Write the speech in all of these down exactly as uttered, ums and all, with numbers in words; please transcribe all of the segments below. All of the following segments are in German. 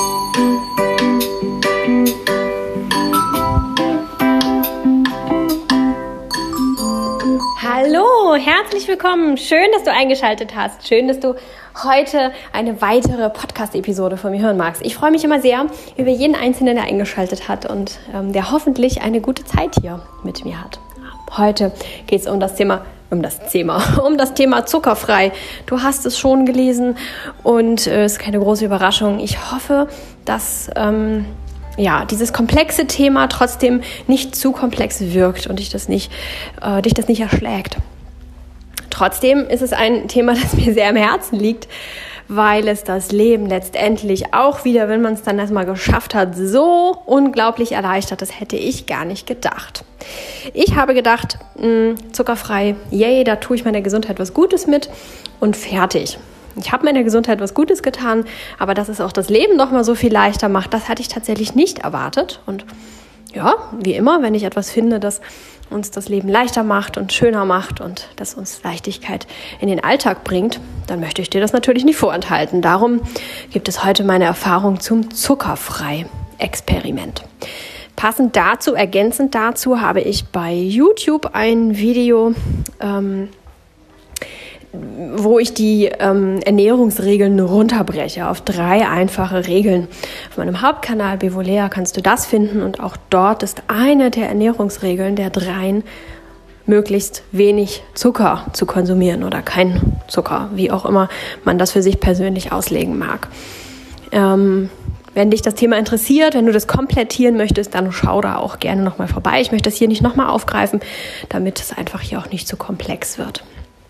Hallo, herzlich willkommen. Schön, dass du eingeschaltet hast. Schön, dass du heute eine weitere Podcast-Episode von mir hören magst. Ich freue mich immer sehr über jeden Einzelnen, der eingeschaltet hat und ähm, der hoffentlich eine gute Zeit hier mit mir hat. Heute geht es um das Thema, um das Thema, um das Thema zuckerfrei. Du hast es schon gelesen und es äh, ist keine große Überraschung. Ich hoffe, dass ähm, ja, dieses komplexe Thema trotzdem nicht zu komplex wirkt und dich das nicht, äh, dich das nicht erschlägt. Trotzdem ist es ein Thema, das mir sehr am Herzen liegt, weil es das Leben letztendlich auch wieder, wenn man es dann erstmal geschafft hat, so unglaublich erleichtert. Das hätte ich gar nicht gedacht. Ich habe gedacht, mh, zuckerfrei, yay, da tue ich meiner Gesundheit was Gutes mit und fertig. Ich habe meiner Gesundheit was Gutes getan, aber dass es auch das Leben noch mal so viel leichter macht, das hatte ich tatsächlich nicht erwartet. Und ja, wie immer, wenn ich etwas finde, das uns das Leben leichter macht und schöner macht und das uns Leichtigkeit in den Alltag bringt, dann möchte ich dir das natürlich nicht vorenthalten. Darum gibt es heute meine Erfahrung zum Zuckerfrei-Experiment. Passend dazu, ergänzend dazu, habe ich bei YouTube ein Video, ähm, wo ich die ähm, Ernährungsregeln runterbreche auf drei einfache Regeln. Auf meinem Hauptkanal Bevolea kannst du das finden und auch dort ist eine der Ernährungsregeln der dreien, möglichst wenig Zucker zu konsumieren oder kein Zucker, wie auch immer man das für sich persönlich auslegen mag. Ähm, Wenn dich das Thema interessiert, wenn du das komplettieren möchtest, dann schau da auch gerne nochmal vorbei. Ich möchte das hier nicht nochmal aufgreifen, damit es einfach hier auch nicht zu komplex wird.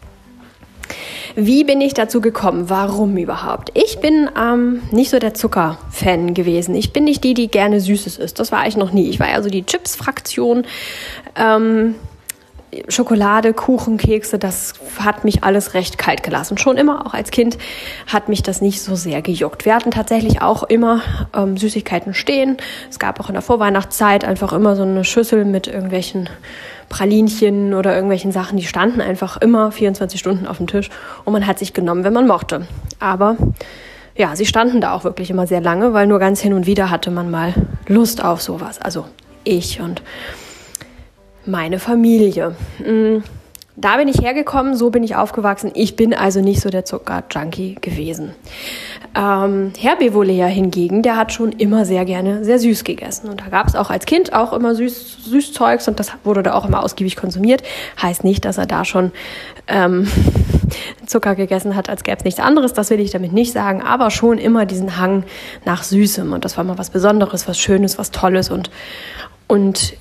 Wie bin ich dazu gekommen? Warum überhaupt? Ich bin ähm, nicht so der Zucker-Fan gewesen. Ich bin nicht die, die gerne Süßes isst. Das war ich noch nie. Ich war ja so die Chips-Fraktion. Ähm, Schokolade, Kuchen, Kekse, das hat mich alles recht kalt gelassen. Schon immer, auch als Kind, hat mich das nicht so sehr gejuckt. Wir hatten tatsächlich auch immer ähm, Süßigkeiten stehen. Es gab auch in der Vorweihnachtszeit einfach immer so eine Schüssel mit irgendwelchen Pralinchen oder irgendwelchen Sachen, die standen einfach immer vierundzwanzig Stunden auf dem Tisch und man hat sich genommen, wenn man mochte. Aber ja, sie standen da auch wirklich immer sehr lange, weil nur ganz hin und wieder hatte man mal Lust auf sowas. Also ich und meine Familie. Da bin ich hergekommen, so bin ich aufgewachsen. Ich bin also nicht so der Zucker-Junkie gewesen. Ähm, Herr Bevolea hingegen, der hat schon immer sehr gerne sehr süß gegessen. Und da gab es auch als Kind auch immer süß, Süßzeugs und das wurde da auch immer ausgiebig konsumiert. Heißt nicht, dass er da schon ähm, Zucker gegessen hat, als gäbe es nichts anderes. Das will ich damit nicht sagen. Aber schon immer diesen Hang nach Süßem. Und das war mal was Besonderes, was Schönes, was Tolles. Und, und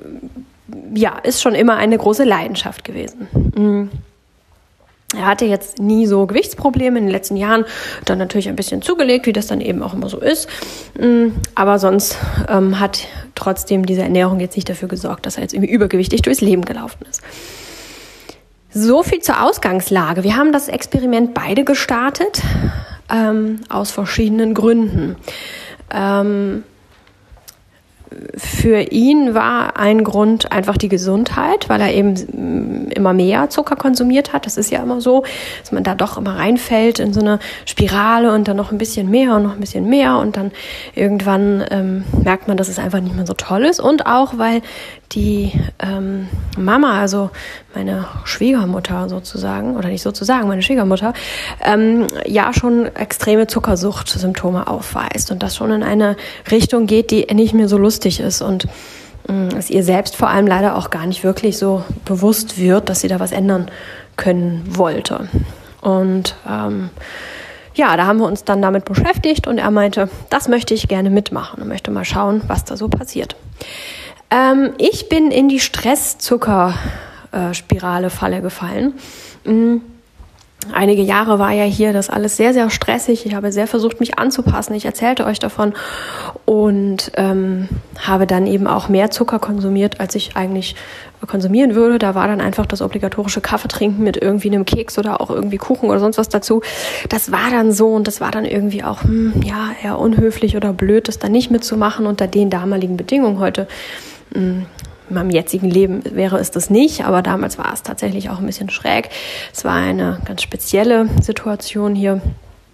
ja, ist schon immer eine große Leidenschaft gewesen. Er hatte jetzt nie so Gewichtsprobleme in den letzten Jahren, dann natürlich ein bisschen zugelegt, wie das dann eben auch immer so ist. Aber sonst ähm, hat trotzdem diese Ernährung jetzt nicht dafür gesorgt, dass er jetzt irgendwie übergewichtig durchs Leben gelaufen ist. So viel zur Ausgangslage. Wir haben das Experiment beide gestartet, ähm, aus verschiedenen Gründen. Ähm, Für ihn war ein Grund einfach die Gesundheit, weil er eben immer mehr Zucker konsumiert hat. Das ist ja immer so, dass man da doch immer reinfällt in so eine Spirale und dann noch ein bisschen mehr und noch ein bisschen mehr und dann irgendwann ähm, merkt man, dass es einfach nicht mehr so toll ist. Und auch, weil die ähm, Mama, also meine Schwiegermutter sozusagen, oder nicht sozusagen, meine Schwiegermutter, ähm, ja schon extreme Zuckersucht-Symptome aufweist und das schon in eine Richtung geht, die nicht mehr so lustig ist und mh, es ihr selbst vor allem leider auch gar nicht wirklich so bewusst wird, dass sie da was ändern können wollte. Und ähm, ja, da haben wir uns dann damit beschäftigt und er meinte, das möchte ich gerne mitmachen und möchte mal schauen, was da so passiert. Ähm, ich bin in die Stress-Zucker-Spirale-Falle gefallen. Mhm. Einige Jahre war ja hier das alles sehr, sehr stressig. Ich habe sehr versucht, mich anzupassen. Ich erzählte euch davon und ähm, habe dann eben auch mehr Zucker konsumiert, als ich eigentlich konsumieren würde. Da war dann einfach das obligatorische Kaffeetrinken mit irgendwie einem Keks oder auch irgendwie Kuchen oder sonst was dazu. Das war dann so und das war dann irgendwie auch hm, ja eher unhöflich oder blöd, das dann nicht mitzumachen unter den damaligen Bedingungen. Heute hm, in meinem jetzigen Leben wäre es das nicht, aber damals war es tatsächlich auch ein bisschen schräg. Es war eine ganz spezielle Situation hier.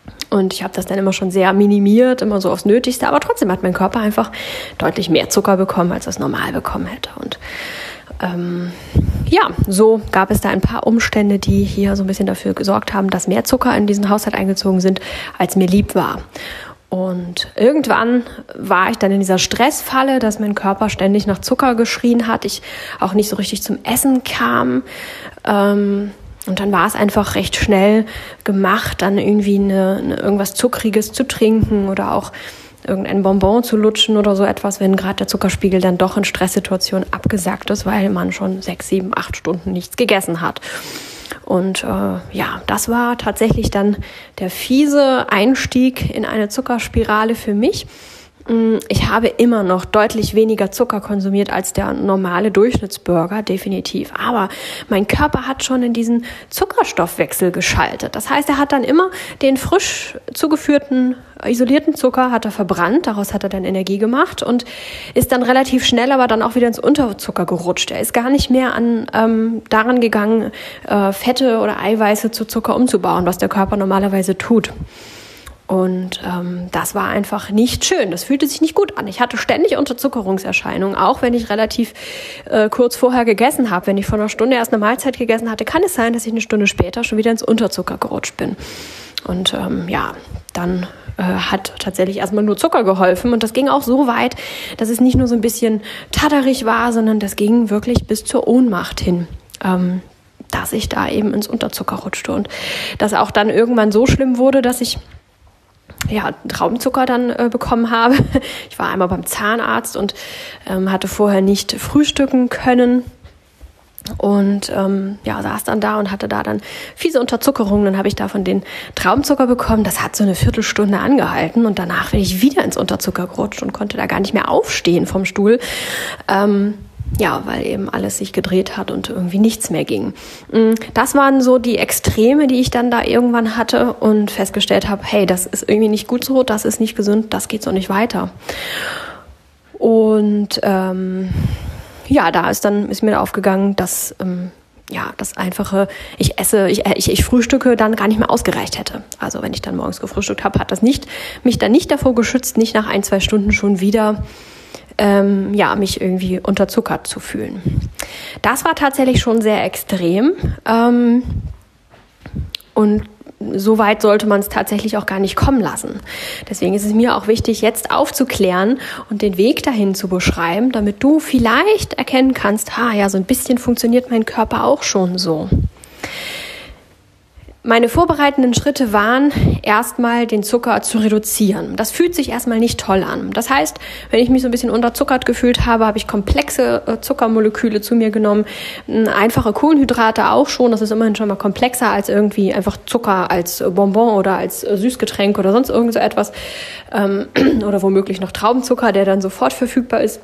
Und ich habe das dann immer schon sehr minimiert, immer so aufs Nötigste. Aber trotzdem hat mein Körper einfach deutlich mehr Zucker bekommen, als er es normal bekommen hätte. Und ähm, ja, so gab es da ein paar Umstände, die hier so ein bisschen dafür gesorgt haben, dass mehr Zucker in diesen Haushalt eingezogen sind, als mir lieb war. Und irgendwann war ich dann in dieser Stressfalle, dass mein Körper ständig nach Zucker geschrien hat, ich auch nicht so richtig zum Essen kam. Ähm, und dann war es einfach recht schnell gemacht, dann irgendwie eine, eine, irgendwas Zuckriges zu trinken oder auch irgendein Bonbon zu lutschen oder so etwas, wenn gerade der Zuckerspiegel dann doch in Stresssituationen abgesackt ist, weil man schon sechs, sieben, acht Stunden nichts gegessen hat. Und äh, ja, das war tatsächlich dann der fiese Einstieg in eine Zuckerspirale für mich. Ich habe immer noch deutlich weniger Zucker konsumiert als der normale Durchschnittsbürger, definitiv. Aber mein Körper hat schon in diesen Zuckerstoffwechsel geschaltet. Das heißt, er hat dann immer den frisch zugeführten, isolierten Zucker hat er verbrannt. Daraus hat er dann Energie gemacht und ist dann relativ schnell aber dann auch wieder ins Unterzucker gerutscht. Er ist gar nicht mehr an ähm, daran gegangen, äh, Fette oder Eiweiße zu Zucker umzubauen, was der Körper normalerweise tut. Und ähm, das war einfach nicht schön. Das fühlte sich nicht gut an. Ich hatte ständig Unterzuckerungserscheinungen, auch wenn ich relativ äh, kurz vorher gegessen habe. Wenn ich vor einer Stunde erst eine Mahlzeit gegessen hatte, kann es sein, dass ich eine Stunde später schon wieder ins Unterzucker gerutscht bin. Und ähm, ja, dann äh, hat tatsächlich erstmal nur Zucker geholfen. Und das ging auch so weit, dass es nicht nur so ein bisschen tatterig war, sondern das ging wirklich bis zur Ohnmacht hin. Ähm, dass ich da eben ins Unterzucker rutschte. Und das auch dann irgendwann so schlimm wurde, dass ich ja, Traubenzucker dann äh, bekommen habe. Ich war einmal beim Zahnarzt und ähm, hatte vorher nicht frühstücken können und ähm, ja, saß dann da und hatte da dann fiese Unterzuckerung. Dann habe ich davon den Traubenzucker bekommen. Das hat so eine Viertelstunde angehalten und danach bin ich wieder ins Unterzucker gerutscht und konnte da gar nicht mehr aufstehen vom Stuhl. Ähm, Ja, weil eben alles sich gedreht hat und irgendwie nichts mehr ging. Das waren so die Extreme, die ich dann da irgendwann hatte und festgestellt habe, hey, das ist irgendwie nicht gut so, das ist nicht gesund, das geht so nicht weiter. Und ähm, ja, da ist dann ist mir aufgegangen, dass ähm, ja, das einfache, ich esse, ich, ich, ich frühstücke, dann gar nicht mehr ausgereicht hätte. Also wenn ich dann morgens gefrühstückt habe, hat das nicht mich dann nicht davor geschützt, nicht nach ein, zwei Stunden schon wieder Ähm, ja, mich irgendwie unterzuckert zu fühlen. Das war tatsächlich schon sehr extrem. Ähm, und so weit sollte man es tatsächlich auch gar nicht kommen lassen. Deswegen ist es mir auch wichtig, jetzt aufzuklären und den Weg dahin zu beschreiben, damit du vielleicht erkennen kannst, ha, ja, so ein bisschen funktioniert mein Körper auch schon so. Meine vorbereitenden Schritte waren, erstmal den Zucker zu reduzieren. Das fühlt sich erstmal nicht toll an. Das heißt, wenn ich mich so ein bisschen unterzuckert gefühlt habe, habe ich komplexe Zuckermoleküle zu mir genommen. Einfache Kohlenhydrate auch schon. Das ist immerhin schon mal komplexer als irgendwie einfach Zucker als Bonbon oder als Süßgetränk oder sonst irgend so etwas. Oder womöglich noch Traubenzucker, der dann sofort verfügbar ist.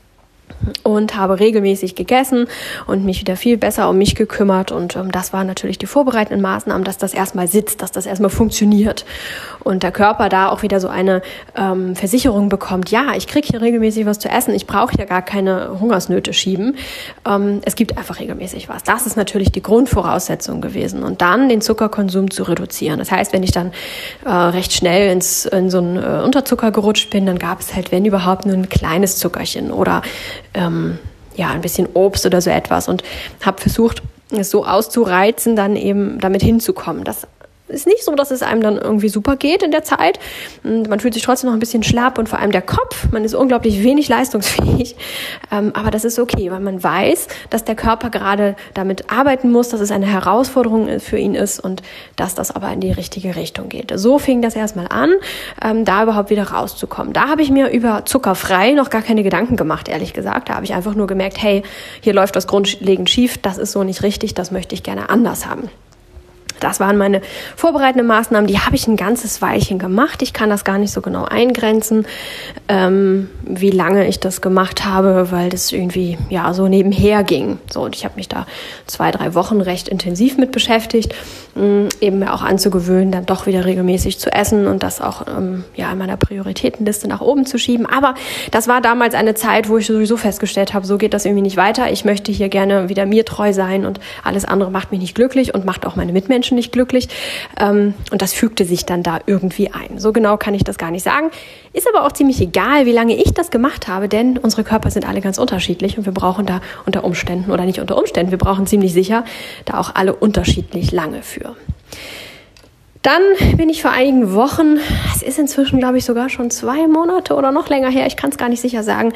Und habe regelmäßig gegessen und mich wieder viel besser um mich gekümmert. Und ähm, das waren natürlich die vorbereitenden Maßnahmen, dass das erstmal sitzt, dass das erstmal funktioniert. Und der Körper da auch wieder so eine ähm, Versicherung bekommt, ja, ich kriege hier regelmäßig was zu essen, ich brauche hier gar keine Hungersnöte schieben. Ähm, es gibt einfach regelmäßig was. Das ist natürlich die Grundvoraussetzung gewesen. Und dann den Zuckerkonsum zu reduzieren. Das heißt, wenn ich dann äh, recht schnell ins, in so einen äh, Unterzucker gerutscht bin, dann gab es halt, wenn überhaupt, nur ein kleines Zuckerchen oder ähm, ja, ein bisschen Obst oder so etwas und habe versucht, es so auszureizen, dann eben damit hinzukommen. Das ist nicht so, dass es einem dann irgendwie super geht in der Zeit. Und man fühlt sich trotzdem noch ein bisschen schlapp und vor allem der Kopf, man ist unglaublich wenig leistungsfähig. Ähm, aber das ist okay, weil man weiß, dass der Körper gerade damit arbeiten muss, dass es eine Herausforderung für ihn ist und dass das aber in die richtige Richtung geht. So fing das erstmal an, ähm, da überhaupt wieder rauszukommen. Da habe ich mir über zuckerfrei noch gar keine Gedanken gemacht, ehrlich gesagt. Da habe ich einfach nur gemerkt, hey, hier läuft was grundlegend schief, das ist so nicht richtig, das möchte ich gerne anders haben. Das waren meine vorbereitenden Maßnahmen, die habe ich ein ganzes Weilchen gemacht. Ich kann das gar nicht so genau eingrenzen, ähm, wie lange ich das gemacht habe, weil das irgendwie ja so nebenher ging. So, und ich habe mich da zwei, drei Wochen recht intensiv mit beschäftigt, mh, eben mir auch anzugewöhnen, dann doch wieder regelmäßig zu essen und das auch ähm, ja in meiner Prioritätenliste nach oben zu schieben. Aber das war damals eine Zeit, wo ich sowieso festgestellt habe, so geht das irgendwie nicht weiter. Ich möchte hier gerne wieder mir treu sein und alles andere macht mich nicht glücklich und macht auch meine Mitmenschen Menschen nicht glücklich. Ähm, und das fügte sich dann da irgendwie ein. So genau kann ich das gar nicht sagen. Ist aber auch ziemlich egal, wie lange ich das gemacht habe, denn unsere Körper sind alle ganz unterschiedlich und wir brauchen da unter Umständen, oder nicht unter Umständen, wir brauchen ziemlich sicher da auch alle unterschiedlich lange für. Dann bin ich vor einigen Wochen, es ist inzwischen, glaube ich, sogar schon zwei Monate oder noch länger her, ich kann es gar nicht sicher sagen,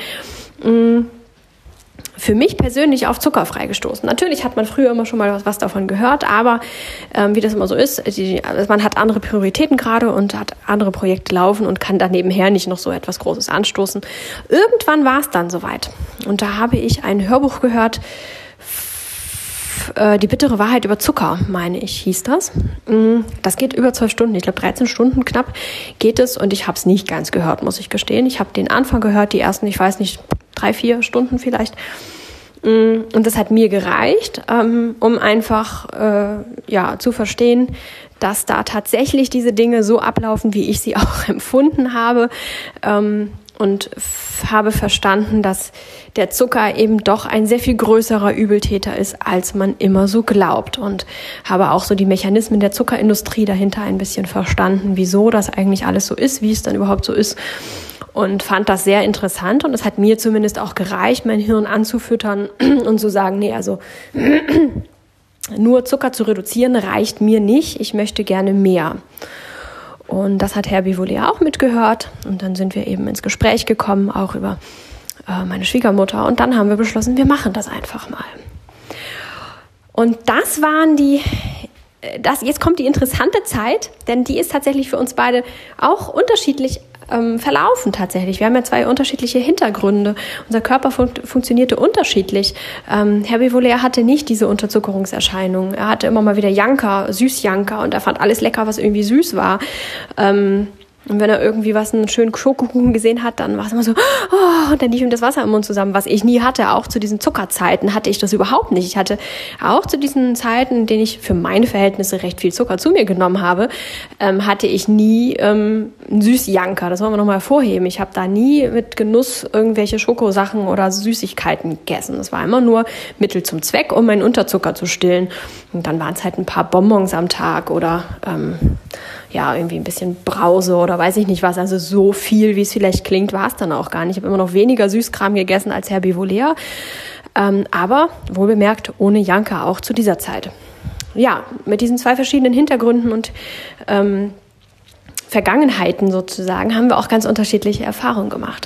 für mich persönlich auf zuckerfrei gestoßen. Natürlich hat man früher immer schon mal was, was davon gehört, aber ähm, wie das immer so ist, die, also man hat andere Prioritäten gerade und hat andere Projekte laufen und kann da nebenher nicht noch so etwas Großes anstoßen. Irgendwann war es dann soweit und da habe ich ein Hörbuch gehört, Die bittere Wahrheit über Zucker, meine ich, hieß das. Das geht über zwölf Stunden, ich glaube dreizehn Stunden knapp geht es und ich habe es nicht ganz gehört, muss ich gestehen. Ich habe den Anfang gehört, die ersten, ich weiß nicht, drei, vier Stunden vielleicht. Und das hat mir gereicht, um einfach ja, zu verstehen, dass da tatsächlich diese Dinge so ablaufen, wie ich sie auch empfunden habe. Und habe verstanden, dass der Zucker eben doch ein sehr viel größerer Übeltäter ist, als man immer so glaubt. Und habe auch so die Mechanismen der Zuckerindustrie dahinter ein bisschen verstanden, wieso das eigentlich alles so ist, wie es dann überhaupt so ist. Und fand das sehr interessant. Und es hat mir zumindest auch gereicht, mein Hirn anzufüttern und zu sagen, nee, also nur Zucker zu reduzieren reicht mir nicht. Ich möchte gerne mehr. Und das hat Herr Bivolé auch mitgehört. Und dann sind wir eben ins Gespräch gekommen, auch über äh, meine Schwiegermutter. Und dann haben wir beschlossen, wir machen das einfach mal. Und das waren die, das, jetzt kommt die interessante Zeit, denn die ist tatsächlich für uns beide auch unterschiedlich ähm, verlaufen tatsächlich. Wir haben ja zwei unterschiedliche Hintergründe. Unser Körper fun- funktionierte unterschiedlich. Ähm, Herr Bivolé hatte nicht diese Unterzuckerungserscheinungen. Er hatte immer mal wieder Janker, Süßjanker und er fand alles lecker, was irgendwie süß war. Ähm, Und wenn er irgendwie was, einen schönen Schokokuchen gesehen hat, dann war es immer so, oh, und dann lief ihm das Wasser im Mund zusammen, was ich nie hatte. Auch zu diesen Zuckerzeiten hatte ich das überhaupt nicht. Ich hatte auch zu diesen Zeiten, in denen ich für meine Verhältnisse recht viel Zucker zu mir genommen habe, ähm, hatte ich nie ähm, einen Süßjanker. Das wollen wir nochmal hervorheben. Ich habe da nie mit Genuss irgendwelche Schokosachen oder Süßigkeiten gegessen. Das war immer nur Mittel zum Zweck, um meinen Unterzucker zu stillen. Und dann waren es halt ein paar Bonbons am Tag oder ähm, ja, irgendwie ein bisschen Brause oder weiß ich nicht was. Also so viel, wie es vielleicht klingt, war es dann auch gar nicht. Ich habe immer noch weniger Süßkram gegessen als Herr Bivolé. Ähm, aber wohlbemerkt ohne Janka auch zu dieser Zeit. Ja, mit diesen zwei verschiedenen Hintergründen und ähm, Vergangenheiten sozusagen haben wir auch ganz unterschiedliche Erfahrungen gemacht.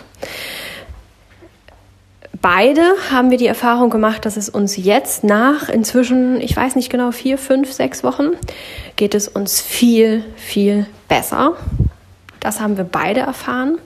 Beide haben wir die Erfahrung gemacht, dass es uns jetzt nach inzwischen, ich weiß nicht genau, vier, fünf, sechs Wochen, geht es uns viel, viel besser. Das haben wir beide erfahren.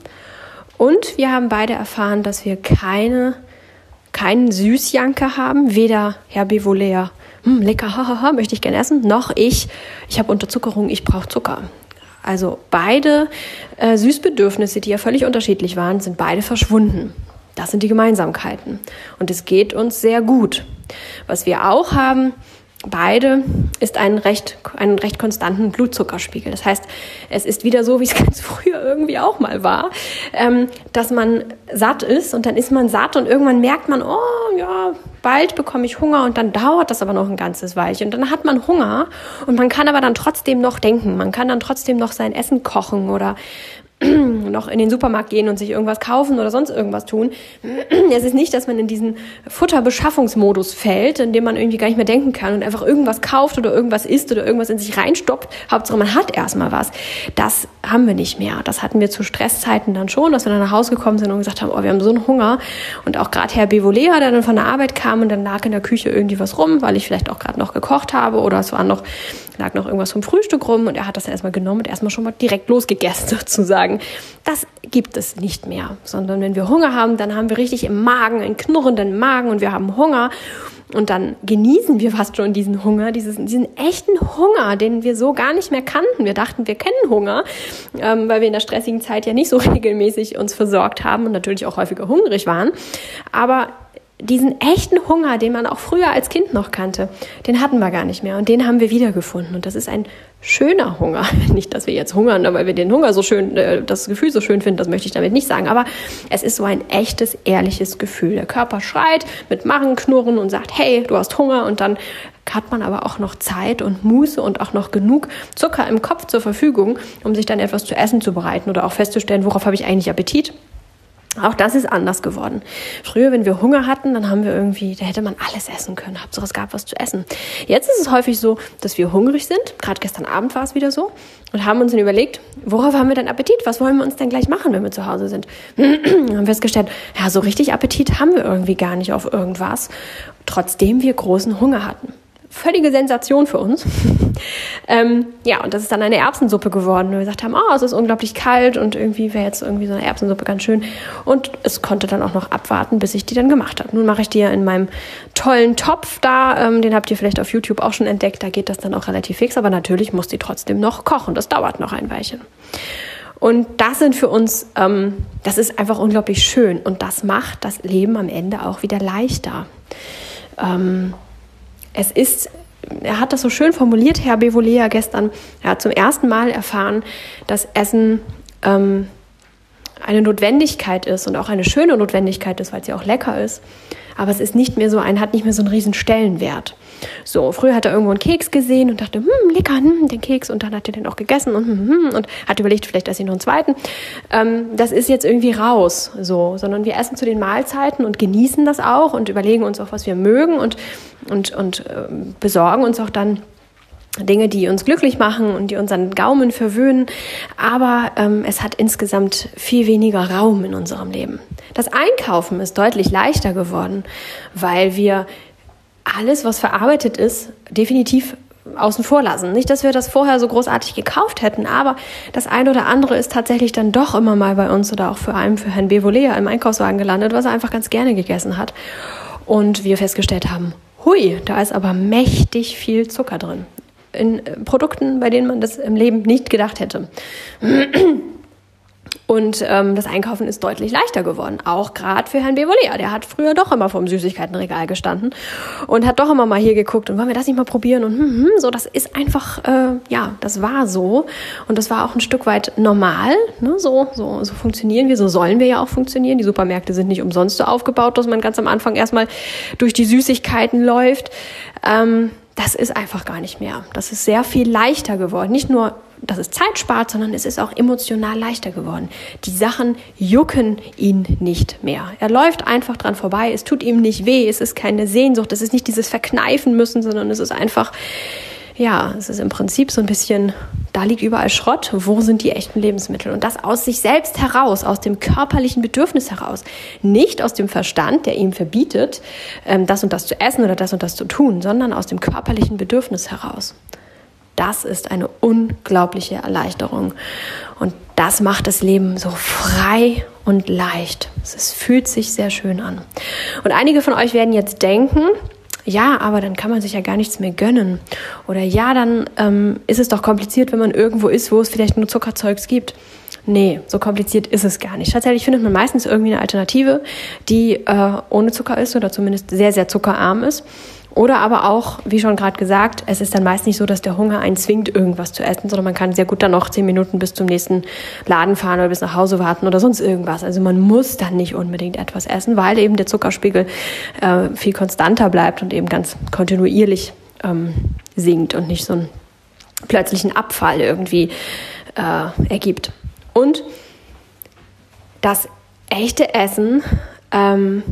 Und wir haben beide erfahren, dass wir keine, keinen Süßjanker haben. Weder Herr Bivolé, hm, lecker, hahaha, möchte ich gerne essen, noch ich, ich habe Unterzuckerung, ich brauche Zucker. Also beide äh, Süßbedürfnisse, die ja völlig unterschiedlich waren, sind beide verschwunden. Das sind die Gemeinsamkeiten. Und es geht uns sehr gut. Was wir auch haben, beide, ist ein recht, einen recht konstanten Blutzuckerspiegel. Das heißt, es ist wieder so, wie es ganz früher irgendwie auch mal war, ähm, dass man satt ist und dann ist man satt und irgendwann merkt man, oh ja, bald bekomme ich Hunger und dann dauert das aber noch ein ganzes Weilchen. Und dann hat man Hunger und man kann aber dann trotzdem noch denken. Man kann dann trotzdem noch sein Essen kochen oder noch in den Supermarkt gehen und sich irgendwas kaufen oder sonst irgendwas tun. Es ist nicht, dass man in diesen Futterbeschaffungsmodus fällt, in dem man irgendwie gar nicht mehr denken kann und einfach irgendwas kauft oder irgendwas isst oder irgendwas in sich reinstoppt. Hauptsache, man hat erstmal was. Das haben wir nicht mehr. Das hatten wir zu Stresszeiten dann schon, dass wir dann nach Hause gekommen sind und gesagt haben, oh, wir haben so einen Hunger. Und auch gerade Herr Bivolé, der dann von der Arbeit kam und dann lag in der Küche irgendwie was rum, weil ich vielleicht auch gerade noch gekocht habe oder es war noch, lag noch irgendwas vom Frühstück rum und er hat das dann erstmal genommen und erstmal schon mal direkt losgegessen sozusagen. Das gibt es nicht mehr, sondern wenn wir Hunger haben, dann haben wir richtig im Magen, einen knurrenden Magen und wir haben Hunger und dann genießen wir fast schon diesen Hunger, dieses, diesen echten Hunger, den wir so gar nicht mehr kannten. Wir dachten, wir kennen Hunger, ähm, weil wir in der stressigen Zeit ja nicht so regelmäßig uns versorgt haben und natürlich auch häufiger hungrig waren, aber diesen echten Hunger, den man auch früher als Kind noch kannte, den hatten wir gar nicht mehr und den haben wir wiedergefunden und das ist ein schöner Hunger. Nicht, dass wir jetzt hungern, weil wir den Hunger so schön, das Gefühl so schön finden, das möchte ich damit nicht sagen, aber es ist so ein echtes, ehrliches Gefühl. Der Körper schreit mit Magenknurren und sagt, hey, du hast Hunger und dann hat man aber auch noch Zeit und Muße und auch noch genug Zucker im Kopf zur Verfügung, um sich dann etwas zu essen zu bereiten oder auch festzustellen, worauf habe ich eigentlich Appetit. Auch das ist anders geworden. Früher, wenn wir Hunger hatten, dann haben wir irgendwie, da hätte man alles essen können. Hauptsache es gab was zu essen. Jetzt ist es häufig so, dass wir hungrig sind. Gerade gestern Abend war es wieder so. Und haben uns dann überlegt, worauf haben wir denn Appetit? Was wollen wir uns denn gleich machen, wenn wir zu Hause sind? Und haben festgestellt, ja, so richtig Appetit haben wir irgendwie gar nicht auf irgendwas. Trotzdem wir großen Hunger hatten. Völlige Sensation für uns. ähm, ja, und das ist dann eine Erbsensuppe geworden. Und wir gesagt haben, oh, es ist unglaublich kalt und irgendwie wäre jetzt irgendwie so eine Erbsensuppe ganz schön. Und es konnte dann auch noch abwarten, bis ich die dann gemacht habe. Nun mache ich die ja in meinem tollen Topf da. Ähm, den habt ihr vielleicht auf YouTube auch schon entdeckt. Da geht das dann auch relativ fix. Aber natürlich muss die trotzdem noch kochen. Das dauert noch ein Weilchen. Und das sind für uns, ähm, das ist einfach unglaublich schön. Und das macht das Leben am Ende auch wieder leichter. Ähm, Es ist, er hat das so schön formuliert, Herr Bevolea gestern, er hat zum ersten Mal erfahren, dass Essen ähm, eine Notwendigkeit ist und auch eine schöne Notwendigkeit ist, weil es ja auch lecker ist. Aber es ist nicht mehr so ein, hat nicht mehr so einen riesen Stellenwert. So, früher hat er irgendwo einen Keks gesehen und dachte, hm, lecker, hm, den Keks. Und dann hat er den auch gegessen und, hm, hm, und hat überlegt, vielleicht esse ich noch einen zweiten. Ähm, das ist jetzt irgendwie raus, so, sondern wir essen zu den Mahlzeiten und genießen das auch und überlegen uns auch, was wir mögen und, und, und äh, besorgen uns auch dann Dinge, die uns glücklich machen und die unseren Gaumen verwöhnen, aber ähm, es hat insgesamt viel weniger Raum in unserem Leben. Das Einkaufen ist deutlich leichter geworden, weil wir alles, was verarbeitet ist, definitiv außen vor lassen. Nicht, dass wir das vorher so großartig gekauft hätten, aber das eine oder andere ist tatsächlich dann doch immer mal bei uns oder auch vor allem für Herrn Bevolea im Einkaufswagen gelandet, was er einfach ganz gerne gegessen hat. Und wir festgestellt haben, hui, da ist aber mächtig viel Zucker drin. In Produkten, bei denen man das im Leben nicht gedacht hätte. Und ähm, das Einkaufen ist deutlich leichter geworden, auch gerade für Herrn Bevolea. Der hat früher doch immer vorm Süßigkeitenregal gestanden und hat doch immer mal hier geguckt und wollen wir das nicht mal probieren und hm, hm, so, das ist einfach, äh, ja, das war so und das war auch ein Stück weit normal, ne? so, so, so funktionieren wir, so sollen wir ja auch funktionieren. Die Supermärkte sind nicht umsonst so aufgebaut, dass man ganz am Anfang erstmal durch die Süßigkeiten läuft. Ähm, Das ist einfach gar nicht mehr. Das ist sehr viel leichter geworden. Nicht nur, dass es Zeit spart, sondern es ist auch emotional leichter geworden. Die Sachen jucken ihn nicht mehr. Er läuft einfach dran vorbei. Es tut ihm nicht weh. Es ist keine Sehnsucht. Es ist nicht dieses Verkneifen müssen, sondern es ist einfach, ja, es ist im Prinzip so ein bisschen, da liegt überall Schrott. Wo sind die echten Lebensmittel? Und das aus sich selbst heraus, aus dem körperlichen Bedürfnis heraus. Nicht aus dem Verstand, der ihm verbietet, das und das zu essen oder das und das zu tun, sondern aus dem körperlichen Bedürfnis heraus. Das ist eine unglaubliche Erleichterung. Und das macht das Leben so frei und leicht. Es fühlt sich sehr schön an. Und einige von euch werden jetzt denken, ja, aber dann kann man sich ja gar nichts mehr gönnen. Oder ja, dann ähm, ist es doch kompliziert, wenn man irgendwo ist, wo es vielleicht nur Zuckerzeugs gibt. Nee, so kompliziert ist es gar nicht. Tatsächlich findet man meistens irgendwie eine Alternative, die äh, ohne Zucker ist oder zumindest sehr, sehr zuckerarm ist. Oder aber auch, wie schon gerade gesagt, es ist dann meist nicht so, dass der Hunger einen zwingt, irgendwas zu essen, sondern man kann sehr gut dann noch zehn Minuten bis zum nächsten Laden fahren oder bis nach Hause warten oder sonst irgendwas. Also man muss dann nicht unbedingt etwas essen, weil eben der Zuckerspiegel äh, viel konstanter bleibt und eben ganz kontinuierlich ähm, sinkt und nicht so einen plötzlichen Abfall irgendwie äh, ergibt. Und das echte Essen ähm,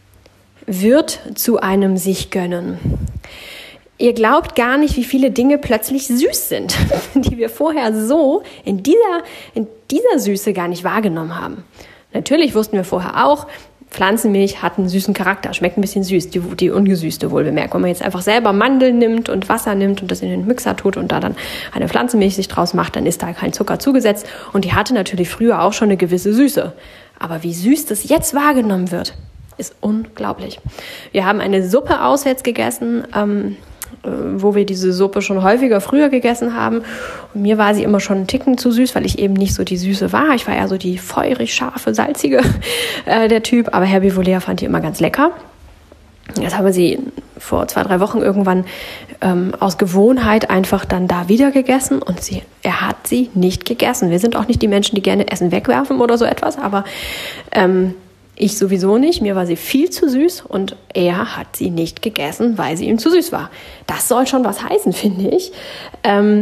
wird zu einem sich gönnen. Ihr glaubt gar nicht, wie viele Dinge plötzlich süß sind, die wir vorher so in dieser, in dieser Süße gar nicht wahrgenommen haben. Natürlich wussten wir vorher auch, Pflanzenmilch hat einen süßen Charakter, schmeckt ein bisschen süß, die, die ungesüßte wohlbemerkt. Wenn man jetzt einfach selber Mandeln nimmt und Wasser nimmt und das in den Mixer tut und da dann eine Pflanzenmilch sich draus macht, dann ist da kein Zucker zugesetzt. Und die hatte natürlich früher auch schon eine gewisse Süße. Aber wie süß das jetzt wahrgenommen wird, ist unglaublich. Wir haben eine Suppe auswärts gegessen, ähm, äh, wo wir diese Suppe schon häufiger früher gegessen haben. Und mir war sie immer schon einen Ticken zu süß, weil ich eben nicht so die Süße war. Ich war eher so die feurig, scharfe, salzige äh, der Typ. Aber Herr Bevolea fand die immer ganz lecker. Jetzt haben wir sie vor zwei, drei Wochen irgendwann ähm, aus Gewohnheit einfach dann da wieder gegessen und sie, er hat sie nicht gegessen. Wir sind auch nicht die Menschen, die gerne Essen wegwerfen oder so etwas, aber ähm, Ich sowieso nicht, mir war sie viel zu süß und er hat sie nicht gegessen, weil sie ihm zu süß war. Das soll schon was heißen, finde ich. Ähm,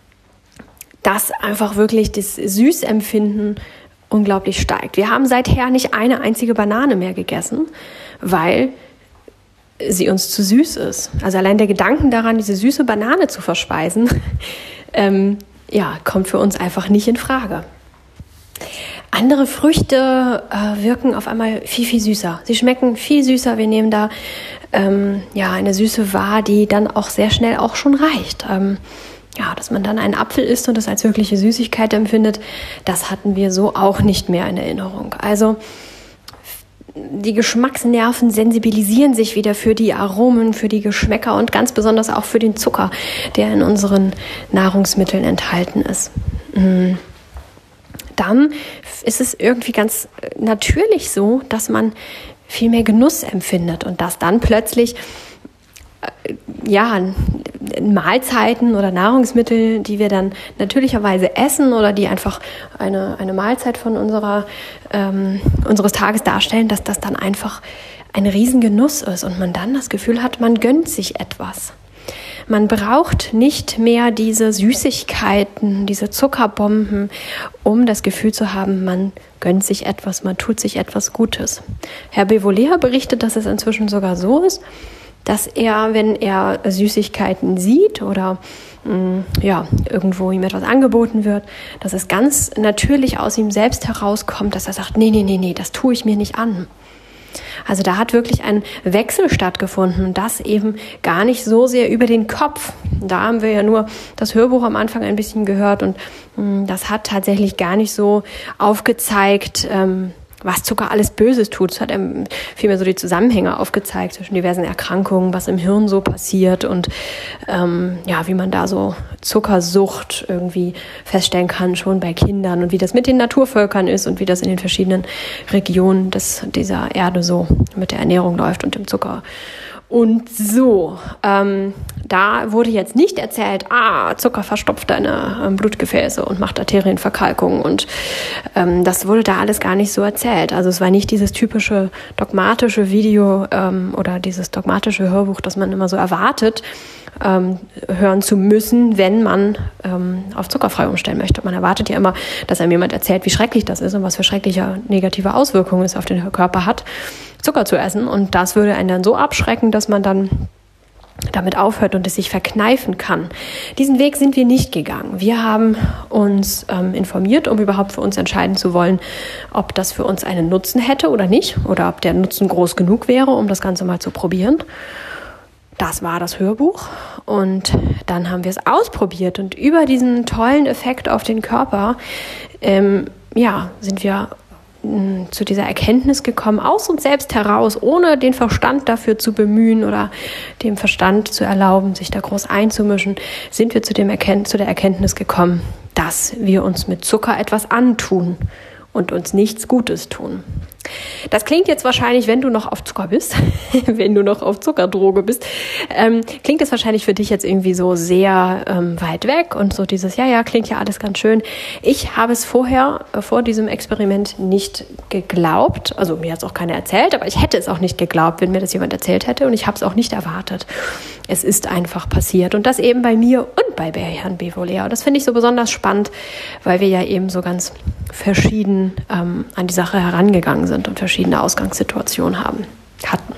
dass einfach wirklich das Süßempfinden unglaublich steigt. Wir haben seither nicht eine einzige Banane mehr gegessen, weil sie uns zu süß ist. Also allein der Gedanken daran, diese süße Banane zu verspeisen, ähm, ja, kommt für uns einfach nicht in Frage. Andere Früchte äh, wirken auf einmal viel, viel süßer. Sie schmecken viel süßer. Wir nehmen da ähm, ja, eine Süße wahr, die dann auch sehr schnell auch schon reicht. Ähm, ja, dass man dann einen Apfel isst und das als wirkliche Süßigkeit empfindet, das hatten wir so auch nicht mehr in Erinnerung. Also die Geschmacksnerven sensibilisieren sich wieder für die Aromen, für die Geschmäcker und ganz besonders auch für den Zucker, der in unseren Nahrungsmitteln enthalten ist. Mhm. Dann ist es irgendwie ganz natürlich so, dass man viel mehr Genuss empfindet und dass dann plötzlich äh, ja, Mahlzeiten oder Nahrungsmittel, die wir dann natürlicherweise essen oder die einfach eine, eine Mahlzeit von unserer, ähm, unseres Tages darstellen, dass das dann einfach ein Riesengenuss ist und man dann das Gefühl hat, man gönnt sich etwas. Man braucht nicht mehr diese Süßigkeiten, diese Zuckerbomben, um das Gefühl zu haben, man gönnt sich etwas, man tut sich etwas Gutes. Herr Bevolea berichtet, dass es inzwischen sogar so ist, dass er, wenn er Süßigkeiten sieht oder mh, ja, irgendwo ihm etwas angeboten wird, dass es ganz natürlich aus ihm selbst herauskommt, dass er sagt, nee, nee, nee, nee, das tue ich mir nicht an. Also da hat wirklich ein Wechsel stattgefunden und das eben gar nicht so sehr über den Kopf. Da haben wir ja nur das Hörbuch am Anfang ein bisschen gehört und mh, das hat tatsächlich gar nicht so aufgezeigt, ähm, was Zucker alles Böses tut. Es hat ähm, vielmehr so die Zusammenhänge aufgezeigt zwischen diversen Erkrankungen, was im Hirn so passiert und ähm, ja, wie man da so Zuckersucht irgendwie feststellen kann, schon bei Kindern und wie das mit den Naturvölkern ist und wie das in den verschiedenen Regionen des, dieser Erde so mit der Ernährung läuft und dem Zucker. Und so, ähm, da wurde jetzt nicht erzählt, ah, Zucker verstopft deine ähm, Blutgefäße und macht Arterienverkalkung und ähm, das wurde da alles gar nicht so erzählt. Also es war nicht dieses typische dogmatische Video ähm, oder dieses dogmatische Hörbuch, das man immer so erwartet, ähm, hören zu müssen, wenn man ähm, auf zuckerfrei umstellen möchte. Man erwartet ja immer, dass einem jemand erzählt, wie schrecklich das ist und was für schreckliche negative Auswirkungen es auf den Körper hat, Zucker zu essen. Und das würde einen dann so abschrecken, dass man dann damit aufhört und es sich verkneifen kann. Diesen Weg sind wir nicht gegangen. Wir haben uns ähm, informiert, um überhaupt für uns entscheiden zu wollen, ob das für uns einen Nutzen hätte oder nicht oder ob der Nutzen groß genug wäre, um das Ganze mal zu probieren. Das war das Hörbuch und dann haben wir es ausprobiert und über diesen tollen Effekt auf den Körper ähm, ja, sind wir mh, zu dieser Erkenntnis gekommen, aus uns selbst heraus, ohne den Verstand dafür zu bemühen oder dem Verstand zu erlauben, sich da groß einzumischen, sind wir zu, dem Erkennt- zu der Erkenntnis gekommen, dass wir uns mit Zucker etwas antun und uns nichts Gutes tun. Das klingt jetzt wahrscheinlich, wenn du noch auf Zucker bist, wenn du noch auf Zuckerdroge bist, ähm, klingt das wahrscheinlich für dich jetzt irgendwie so sehr ähm, weit weg und so dieses, ja, ja, klingt ja alles ganz schön. Ich habe es vorher, äh, vor diesem Experiment nicht geglaubt, also mir hat es auch keiner erzählt, aber ich hätte es auch nicht geglaubt, wenn mir das jemand erzählt hätte und ich habe es auch nicht erwartet. Es ist einfach passiert und das eben bei mir und bei Herrn Bevolea. Und das finde ich so besonders spannend, weil wir ja eben so ganz verschieden ähm, an die Sache herangegangen sind und verschiedene Ausgangssituationen haben, hatten.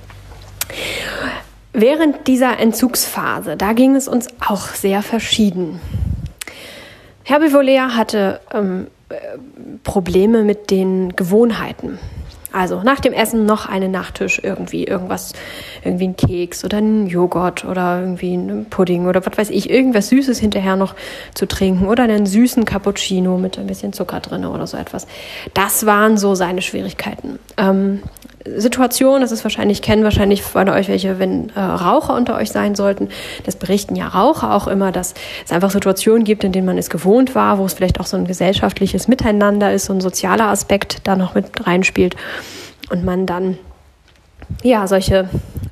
Während dieser Entzugsphase, da ging es uns auch sehr verschieden. Herr Bevolea hatte ähm, Probleme mit den Gewohnheiten. Also nach dem Essen noch einen Nachtisch irgendwie, irgendwas, irgendwie ein Keks oder ein Joghurt oder irgendwie ein Pudding oder was weiß ich, irgendwas Süßes hinterher noch zu trinken oder einen süßen Cappuccino mit ein bisschen Zucker drin oder so etwas. Das waren so seine Schwierigkeiten. Ähm, Situation, das ist wahrscheinlich, kennen wahrscheinlich von euch welche, wenn äh, Raucher unter euch sein sollten. Das berichten ja Raucher auch immer, dass es einfach Situationen gibt, in denen man es gewohnt war, wo es vielleicht auch so ein gesellschaftliches Miteinander ist, so ein sozialer Aspekt da noch mit reinspielt und man dann ja solche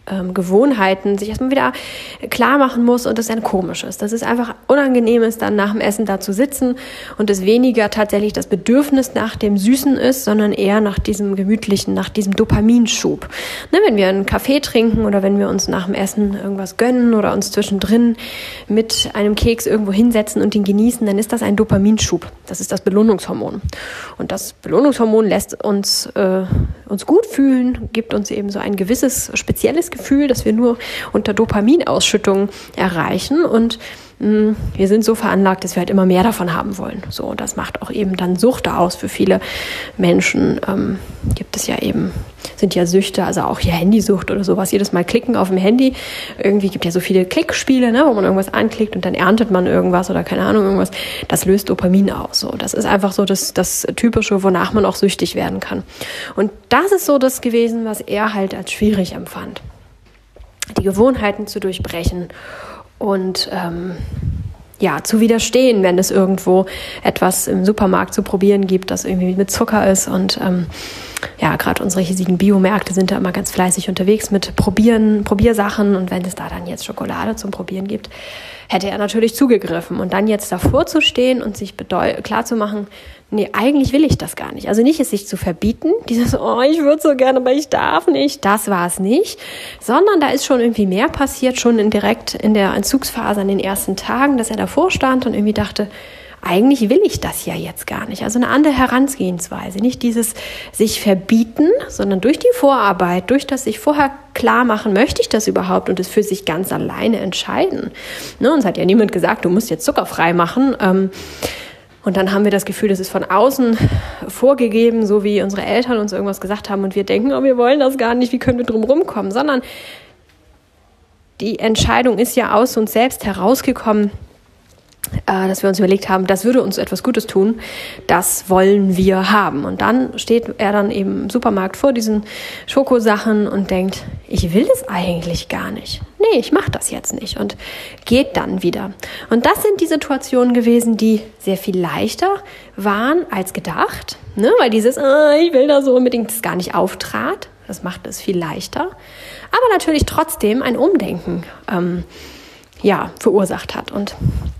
ähm, Gewohnheiten sich erstmal wieder klar machen muss und das dann komisch ist. Dass es einfach unangenehm ist, dann nach dem Essen da zu sitzen und es weniger tatsächlich das Bedürfnis nach dem Süßen ist, sondern eher nach diesem gemütlichen, nach diesem Dopaminschub. Ne, wenn wir einen Kaffee trinken oder wenn wir uns nach dem Essen irgendwas gönnen oder uns zwischendrin mit einem Keks irgendwo hinsetzen und ihn genießen, dann ist das ein Dopaminschub. Das ist das Belohnungshormon. Und das Belohnungshormon lässt uns, äh, uns gut fühlen, gibt uns eben so ein gewisses spezielles Gefühl, das wir nur unter Dopaminausschüttung erreichen. Und mh, wir sind so veranlagt, dass wir halt immer mehr davon haben wollen. So, und das macht auch eben dann Sucht aus für viele Menschen. Ähm, gibt es ja eben, sind ja Süchte, also auch hier Handysucht oder sowas. Jedes Mal klicken auf dem Handy. Irgendwie gibt ja so viele Klickspiele, ne, wo man irgendwas anklickt und dann erntet man irgendwas oder keine Ahnung, irgendwas. Das löst Dopamin aus. So, das ist einfach so das, das Typische, wonach man auch süchtig werden kann. Und das ist so das gewesen, was er halt als schwierig empfand. Die Gewohnheiten zu durchbrechen und ähm, ja, zu widerstehen, wenn es irgendwo etwas im Supermarkt zu probieren gibt, das irgendwie mit Zucker ist. Und ähm, ja, gerade unsere hiesigen Biomärkte sind da immer ganz fleißig unterwegs mit Probieren, Probiersachen. Und wenn es da dann jetzt Schokolade zum Probieren gibt, hätte er natürlich zugegriffen. Und dann jetzt davor zu stehen und sich bedeu- klar zu machen, nee, eigentlich will ich das gar nicht. Also nicht es sich zu verbieten, dieses, oh, ich würde so gerne, aber ich darf nicht, das war es nicht, sondern da ist schon irgendwie mehr passiert, schon in, direkt in der Entzugsphase an den ersten Tagen, dass er davor stand und irgendwie dachte, eigentlich will ich das ja jetzt gar nicht. Also eine andere Herangehensweise, nicht dieses sich verbieten, sondern durch die Vorarbeit, durch das sich vorher klar machen, möchte ich das überhaupt und es für sich ganz alleine entscheiden. Ne, uns hat ja niemand gesagt, du musst jetzt zuckerfrei machen. Ähm, Und dann haben wir das Gefühl, das ist von außen vorgegeben, so wie unsere Eltern uns irgendwas gesagt haben und wir denken, oh, wir wollen das gar nicht, wie können wir drum rumkommen? Sondern die Entscheidung ist ja aus uns selbst herausgekommen, äh, dass wir uns überlegt haben, das würde uns etwas Gutes tun, das wollen wir haben. Und dann steht er dann eben im Supermarkt vor diesen Schokosachen und denkt, ich will das eigentlich gar nicht. Nee, ich mache das jetzt nicht und geht dann wieder. Und das sind die Situationen gewesen, die sehr viel leichter waren als gedacht, ne? Weil dieses, ah, ich will da so unbedingt, das gar nicht auftrat. Das macht es viel leichter. Aber natürlich trotzdem ein Umdenken ähm, ja, verursacht hat. Und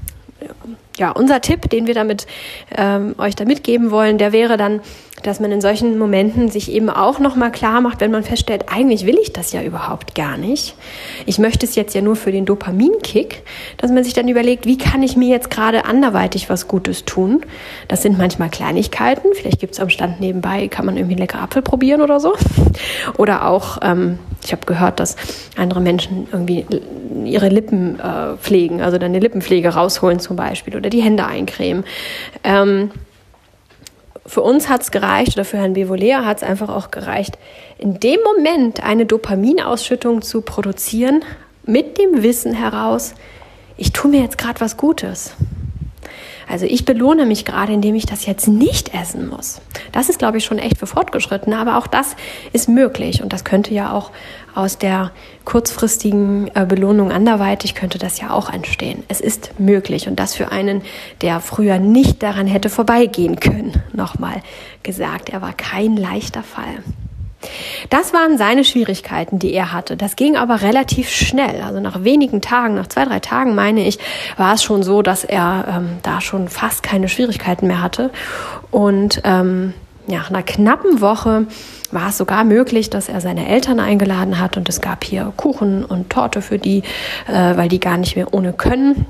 ja, unser Tipp, den wir damit ähm, euch da mitgeben wollen, der wäre dann, dass man in solchen Momenten sich eben auch nochmal klar macht, wenn man feststellt, eigentlich will ich das ja überhaupt gar nicht. Ich möchte es jetzt ja nur für den Dopaminkick, dass man sich dann überlegt, wie kann ich mir jetzt gerade anderweitig was Gutes tun? Das sind manchmal Kleinigkeiten. Vielleicht gibt es am Stand nebenbei, kann man irgendwie einen leckeren Apfel probieren oder so. Oder auch, ähm, ich habe gehört, dass andere Menschen irgendwie ihre Lippen äh, pflegen, also dann eine Lippenpflege rausholen zum Beispiel oder die Hände eincremen. Ähm, Für uns hat es gereicht, oder für Herrn Bevolea hat es einfach auch gereicht, in dem Moment eine Dopaminausschüttung zu produzieren, mit dem Wissen heraus, ich tue mir jetzt gerade was Gutes. Also ich belohne mich gerade, indem ich das jetzt nicht essen muss. Das ist, glaube ich, schon echt für Fortgeschrittene, aber auch das ist möglich. Und das könnte ja auch aus der kurzfristigen Belohnung anderweitig, könnte das ja auch entstehen. Es ist möglich und das für einen, der früher nicht daran hätte vorbeigehen können. Nochmal gesagt, er war kein leichter Fall. Das waren seine Schwierigkeiten, die er hatte. Das ging aber relativ schnell. Also nach wenigen Tagen, nach zwei, drei Tagen, meine ich, war es schon so, dass er ähm, da schon fast keine Schwierigkeiten mehr hatte. Und ähm, ja, nach einer knappen Woche war es sogar möglich, dass er seine Eltern eingeladen hat. Und es gab hier Kuchen und Torte für die, äh, weil die gar nicht mehr ohne können.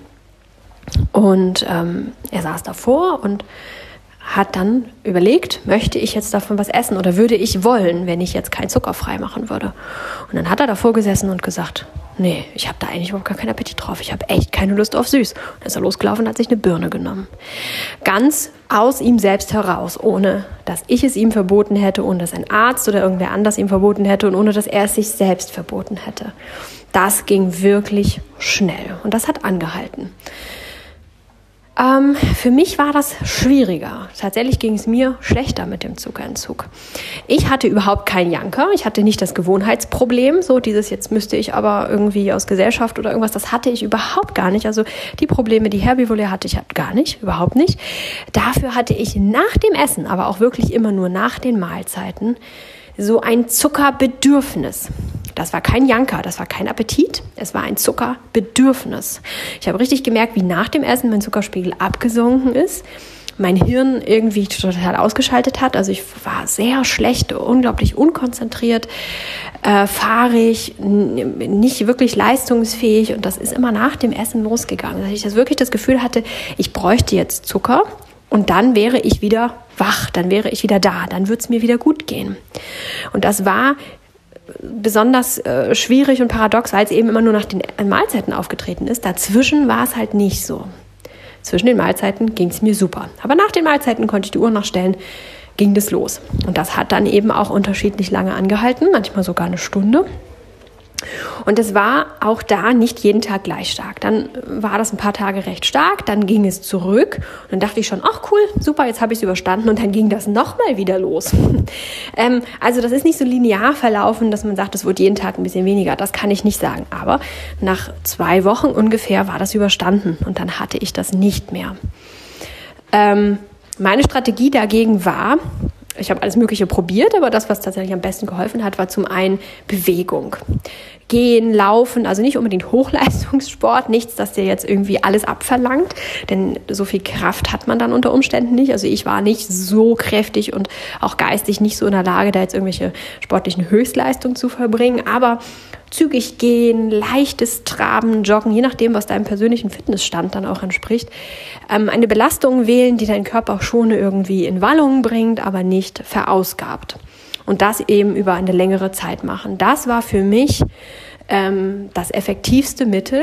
Und ähm, er saß davor und hat dann überlegt, möchte ich jetzt davon was essen oder würde ich wollen, wenn ich jetzt kein Zucker frei machen würde. Und dann hat er davor gesessen und gesagt, nee, ich habe da eigentlich überhaupt gar keinen Appetit drauf. Ich habe echt keine Lust auf süß. Und dann ist er losgelaufen und hat sich eine Birne genommen. Ganz aus ihm selbst heraus, ohne dass ich es ihm verboten hätte, ohne dass ein Arzt oder irgendwer anders ihm verboten hätte und ohne dass er es sich selbst verboten hätte. Das ging wirklich schnell und das hat angehalten. Ähm, für mich war das schwieriger. Tatsächlich ging es mir schlechter mit dem Zuckerentzug. Ich hatte überhaupt keinen Janker. Ich hatte nicht das Gewohnheitsproblem, so dieses jetzt müsste ich aber irgendwie aus Gesellschaft oder irgendwas, das hatte ich überhaupt gar nicht. Also die Probleme, die Herr Bevolea hatte, ich hatte gar nicht, überhaupt nicht. Dafür hatte ich nach dem Essen, aber auch wirklich immer nur nach den Mahlzeiten, so ein Zuckerbedürfnis. Das war kein Janker, das war kein Appetit, es war ein Zuckerbedürfnis. Ich habe richtig gemerkt, wie nach dem Essen mein Zuckerspiegel abgesunken ist, mein Hirn irgendwie total ausgeschaltet hat. Also ich war sehr schlecht, unglaublich unkonzentriert, äh, fahrig, n- nicht wirklich leistungsfähig. Und das ist immer nach dem Essen losgegangen. Dass ich das wirklich das Gefühl hatte, ich bräuchte jetzt Zucker und dann wäre ich wieder wach, dann wäre ich wieder da, dann würde es mir wieder gut gehen. Und das war besonders äh, schwierig und paradox, weil es eben immer nur nach den Mahlzeiten aufgetreten ist. Dazwischen war es halt nicht so. Zwischen den Mahlzeiten ging es mir super. Aber nach den Mahlzeiten konnte ich die Uhr nachstellen, ging das los. Und das hat dann eben auch unterschiedlich lange angehalten, manchmal sogar eine Stunde. Und es war auch da nicht jeden Tag gleich stark. Dann war das ein paar Tage recht stark, dann ging es zurück. Und dann dachte ich schon, ach cool, super, jetzt habe ich es überstanden. Und dann ging das nochmal wieder los. ähm, also das ist nicht so linear verlaufen, dass man sagt, es wird jeden Tag ein bisschen weniger. Das kann ich nicht sagen. Aber nach zwei Wochen ungefähr war das überstanden. Und dann hatte ich das nicht mehr. Ähm, meine Strategie dagegen war, ich habe alles Mögliche probiert, aber das, was tatsächlich am besten geholfen hat, war zum einen Bewegung. Gehen, laufen, also nicht unbedingt Hochleistungssport, nichts, das dir jetzt irgendwie alles abverlangt, denn so viel Kraft hat man dann unter Umständen nicht. Also ich war nicht so kräftig und auch geistig nicht so in der Lage, da jetzt irgendwelche sportlichen Höchstleistungen zu verbringen, aber zügig gehen, leichtes Traben, Joggen, je nachdem, was deinem persönlichen Fitnessstand dann auch entspricht. Ähm, eine Belastung wählen, die deinen Körper auch schon irgendwie in Wallung bringt, aber nicht verausgabt. Und das eben über eine längere Zeit machen. Das war für mich ähm, das effektivste Mittel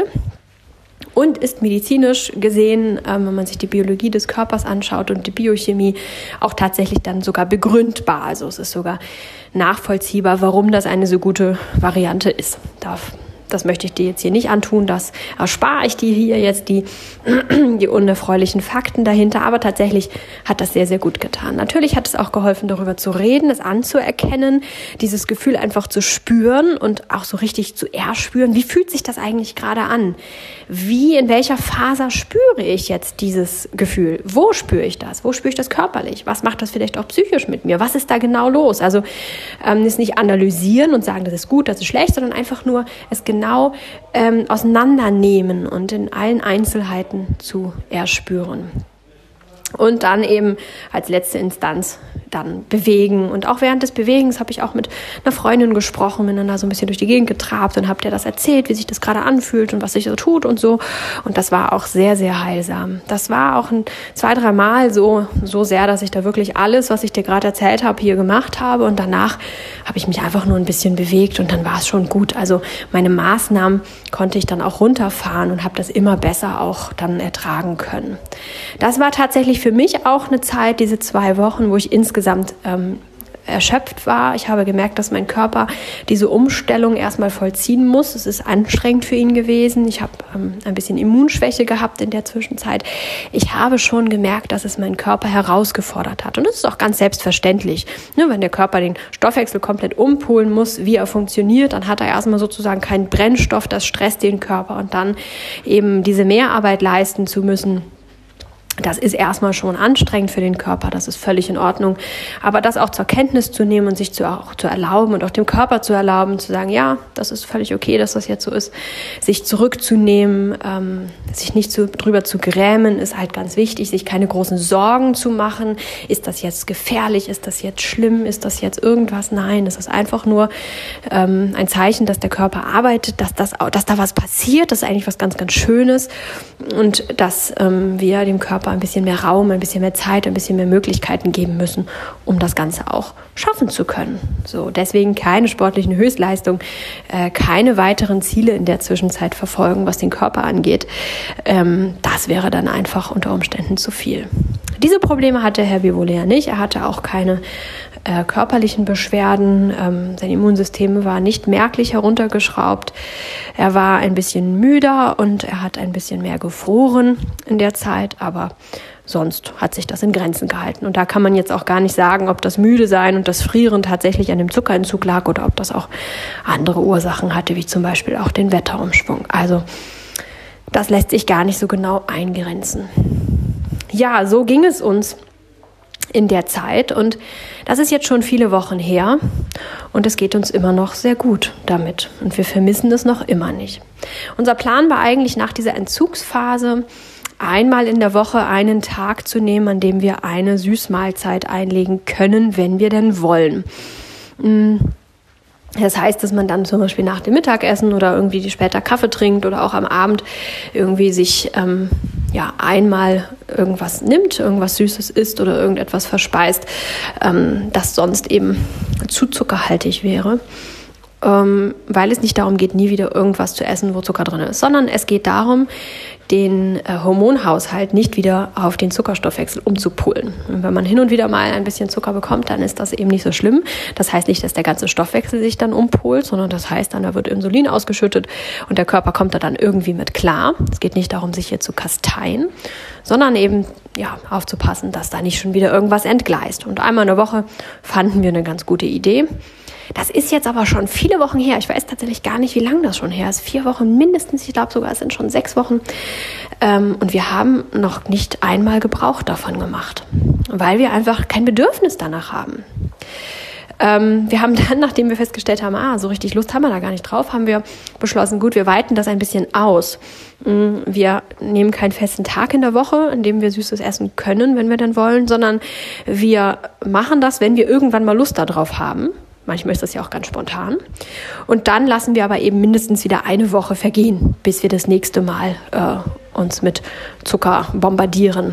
und ist medizinisch gesehen, ähm, wenn man sich die Biologie des Körpers anschaut und die Biochemie, auch tatsächlich dann sogar begründbar. Also es ist sogar nachvollziehbar, warum das eine so gute Variante ist. Darf Das möchte ich dir jetzt hier nicht antun, das erspare ich dir hier jetzt die, die unerfreulichen Fakten dahinter, aber tatsächlich hat das sehr, sehr gut getan. Natürlich hat es auch geholfen, darüber zu reden, es anzuerkennen, dieses Gefühl einfach zu spüren und auch so richtig zu erspüren, wie fühlt sich das eigentlich gerade an? Wie, in welcher Faser spüre ich jetzt dieses Gefühl? Wo spüre ich das? Wo spüre ich das körperlich? Was macht das vielleicht auch psychisch mit mir? Was ist da genau los? Also ähm, es nicht analysieren und sagen, das ist gut, das ist schlecht, sondern einfach nur es genau genau ähm, auseinandernehmen und in allen Einzelheiten zu erspüren. Und dann eben als letzte Instanz dann bewegen. Und auch während des Bewegens habe ich auch mit einer Freundin gesprochen, bin dann da so ein bisschen durch die Gegend getrabt und habe dir das erzählt, wie sich das gerade anfühlt und was sich so tut und so. Und das war auch sehr, sehr heilsam. Das war auch ein, zwei, drei Mal so, so sehr, dass ich da wirklich alles, was ich dir gerade erzählt habe, hier gemacht habe. Und danach habe ich mich einfach nur ein bisschen bewegt und dann war es schon gut. Also meine Maßnahmen konnte ich dann auch runterfahren und habe das immer besser auch dann ertragen können. Das war tatsächlich für mich auch eine Zeit, diese zwei Wochen, wo ich insgesamt ähm, erschöpft war. Ich habe gemerkt, dass mein Körper diese Umstellung erstmal vollziehen muss. Es ist anstrengend für ihn gewesen. Ich habe ähm, ein bisschen Immunschwäche gehabt in der Zwischenzeit. Ich habe schon gemerkt, dass es meinen Körper herausgefordert hat. Und das ist auch ganz selbstverständlich. Ne, wenn der Körper den Stoffwechsel komplett umpolen muss, wie er funktioniert, dann hat er erstmal sozusagen keinen Brennstoff, das stresst den Körper. Und dann eben diese Mehrarbeit leisten zu müssen, das ist erstmal schon anstrengend für den Körper, das ist völlig in Ordnung. Aber das auch zur Kenntnis zu nehmen und sich zu, auch zu erlauben und auch dem Körper zu erlauben, zu sagen, ja, das ist völlig okay, dass das jetzt so ist, sich zurückzunehmen, ähm, sich nicht zu, drüber zu grämen, ist halt ganz wichtig, sich keine großen Sorgen zu machen. Ist das jetzt gefährlich? Ist das jetzt schlimm? Ist das jetzt irgendwas? Nein, es ist einfach nur ähm, ein Zeichen, dass der Körper arbeitet, dass, das, dass da was passiert, das ist eigentlich was ganz, ganz Schönes und dass ähm, wir dem Körper ein bisschen mehr Raum, ein bisschen mehr Zeit, ein bisschen mehr Möglichkeiten geben müssen, um das Ganze auch schaffen zu können. So, deswegen keine sportlichen Höchstleistungen, äh, keine weiteren Ziele in der Zwischenzeit verfolgen, was den Körper angeht. Ähm, das wäre dann einfach unter Umständen zu viel. Diese Probleme hatte Herr Bivolea nicht. Er hatte auch keine äh, körperlichen Beschwerden. Ähm, sein Immunsystem war nicht merklich heruntergeschraubt. Er war ein bisschen müder und er hat ein bisschen mehr gefroren in der Zeit, aber sonst hat sich das in Grenzen gehalten. Und da kann man jetzt auch gar nicht sagen, ob das Müde-Sein und das Frieren tatsächlich an dem Zuckerentzug lag oder ob das auch andere Ursachen hatte, wie zum Beispiel auch den Wetterumschwung. Also das lässt sich gar nicht so genau eingrenzen. Ja, so ging es uns in der Zeit. Und das ist jetzt schon viele Wochen her und es geht uns immer noch sehr gut damit. Und wir vermissen es noch immer nicht. Unser Plan war eigentlich nach dieser Entzugsphase, einmal in der Woche einen Tag zu nehmen, an dem wir eine Süßmahlzeit einlegen können, wenn wir denn wollen. Das heißt, dass man dann zum Beispiel nach dem Mittagessen oder irgendwie später Kaffee trinkt oder auch am Abend irgendwie sich ähm, ja einmal irgendwas nimmt, irgendwas Süßes isst oder irgendetwas verspeist, ähm, das sonst eben zu zuckerhaltig wäre. Ähm, weil es nicht darum geht, nie wieder irgendwas zu essen, wo Zucker drin ist, sondern es geht darum, den äh, Hormonhaushalt nicht wieder auf den Zuckerstoffwechsel umzupolen. Und wenn man hin und wieder mal ein bisschen Zucker bekommt, dann ist das eben nicht so schlimm. Das heißt nicht, dass der ganze Stoffwechsel sich dann umpolt, sondern das heißt dann, da wird Insulin ausgeschüttet und der Körper kommt da dann irgendwie mit klar. Es geht nicht darum, sich hier zu kasteien, sondern eben ja aufzupassen, dass da nicht schon wieder irgendwas entgleist. Und einmal in der Woche fanden wir eine ganz gute Idee. Das ist jetzt aber schon viele Wochen her. Ich weiß tatsächlich gar nicht, wie lange das schon her ist. Vier Wochen mindestens. Ich glaube sogar, es sind schon sechs Wochen. Ähm, und wir haben noch nicht einmal Gebrauch davon gemacht, weil wir einfach kein Bedürfnis danach haben. Ähm, wir haben dann, nachdem wir festgestellt haben, ah, so richtig Lust haben wir da gar nicht drauf, haben wir beschlossen, gut, wir weiten das ein bisschen aus. Wir nehmen keinen festen Tag in der Woche, an dem wir Süßes essen können, wenn wir denn wollen, sondern wir machen das, wenn wir irgendwann mal Lust darauf haben. Manchmal ist das ja auch ganz spontan. Und dann lassen wir aber eben mindestens wieder eine Woche vergehen, bis wir das nächste Mal äh, uns mit Zucker bombardieren.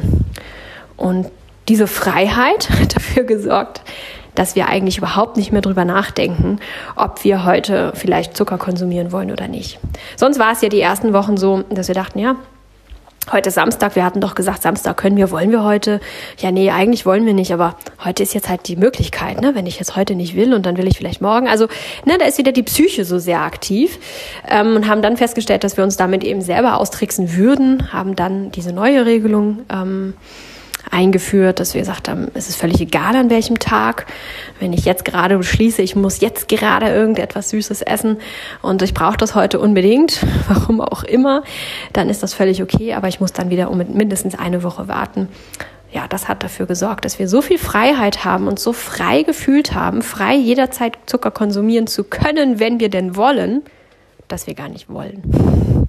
Und diese Freiheit hat dafür gesorgt, dass wir eigentlich überhaupt nicht mehr drüber nachdenken, ob wir heute vielleicht Zucker konsumieren wollen oder nicht. Sonst war es ja die ersten Wochen so, dass wir dachten, ja, heute ist Samstag, wir hatten doch gesagt, Samstag können wir, wollen wir heute? Ja, nee, eigentlich wollen wir nicht, aber heute ist jetzt halt die Möglichkeit, ne? Wenn ich jetzt heute nicht will und dann will ich vielleicht morgen. Also, ne, da ist wieder die Psyche so sehr aktiv ähm, und haben dann festgestellt, dass wir uns damit eben selber austricksen würden, haben dann diese neue Regelung ähm, eingeführt, dass wir gesagt haben, es ist völlig egal an welchem Tag. Wenn ich jetzt gerade beschließe, ich muss jetzt gerade irgendetwas Süßes essen und ich brauche das heute unbedingt, warum auch immer, dann ist das völlig okay, aber ich muss dann wieder um mindestens eine Woche warten. Ja, das hat dafür gesorgt, dass wir so viel Freiheit haben und so frei gefühlt haben, frei jederzeit Zucker konsumieren zu können, wenn wir denn wollen, dass wir gar nicht wollen.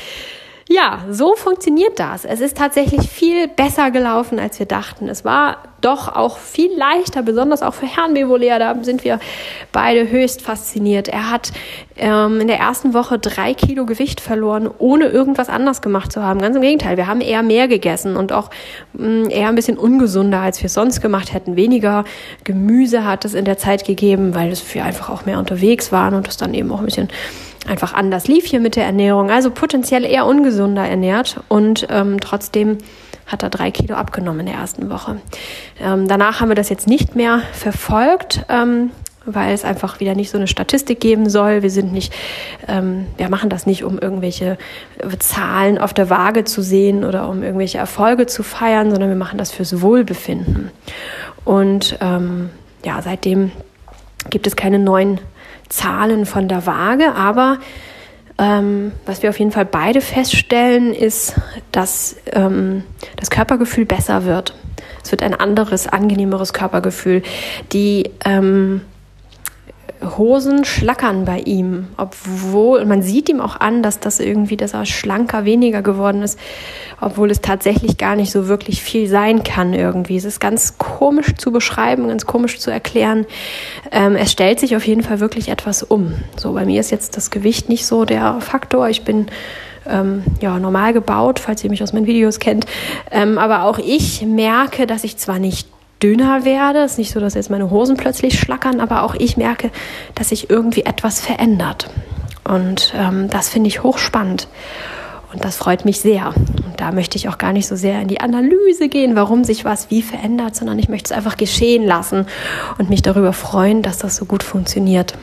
Ja, so funktioniert das. Es ist tatsächlich viel besser gelaufen, als wir dachten. Es war doch auch viel leichter, besonders auch für Herrn Bevolea. Da sind wir beide höchst fasziniert. Er hat ähm, in der ersten Woche drei Kilo Gewicht verloren, ohne irgendwas anders gemacht zu haben. Ganz im Gegenteil, wir haben eher mehr gegessen und auch mh, eher ein bisschen ungesunder, als wir es sonst gemacht hätten. Weniger Gemüse hat es in der Zeit gegeben, weil wir einfach auch mehr unterwegs waren und es dann eben auch ein bisschen einfach anders lief hier mit der Ernährung, also potenziell eher ungesunder ernährt und ähm, trotzdem hat er drei Kilo abgenommen in der ersten Woche. Ähm, danach haben wir das jetzt nicht mehr verfolgt, ähm, weil es einfach wieder nicht so eine Statistik geben soll. Wir sind nicht, ähm, wir machen das nicht, um irgendwelche Zahlen auf der Waage zu sehen oder um irgendwelche Erfolge zu feiern, sondern wir machen das fürs Wohlbefinden. Und ähm, ja, seitdem gibt es keine neuen Zahlen von der Waage, aber ähm, was wir auf jeden Fall beide feststellen, ist, dass ähm, das Körpergefühl besser wird. Es wird ein anderes, angenehmeres Körpergefühl. Die ähm, Hosen schlackern bei ihm, obwohl, man sieht ihm auch an, dass das irgendwie, dass er schlanker, weniger geworden ist, obwohl es tatsächlich gar nicht so wirklich viel sein kann irgendwie. Es ist ganz komisch zu beschreiben, ganz komisch zu erklären. Ähm, es stellt sich auf jeden Fall wirklich etwas um. So, bei mir ist jetzt das Gewicht nicht so der Faktor. Ich bin ähm, ja normal gebaut, falls ihr mich aus meinen Videos kennt. Ähm, aber auch ich merke, dass ich zwar nicht dünner werde. Es ist nicht so, dass jetzt meine Hosen plötzlich schlackern, aber auch ich merke, dass sich irgendwie etwas verändert. Und ähm, das finde ich hochspannend. Und das freut mich sehr. Und da möchte ich auch gar nicht so sehr in die Analyse gehen, warum sich was wie verändert, sondern ich möchte es einfach geschehen lassen und mich darüber freuen, dass das so gut funktioniert.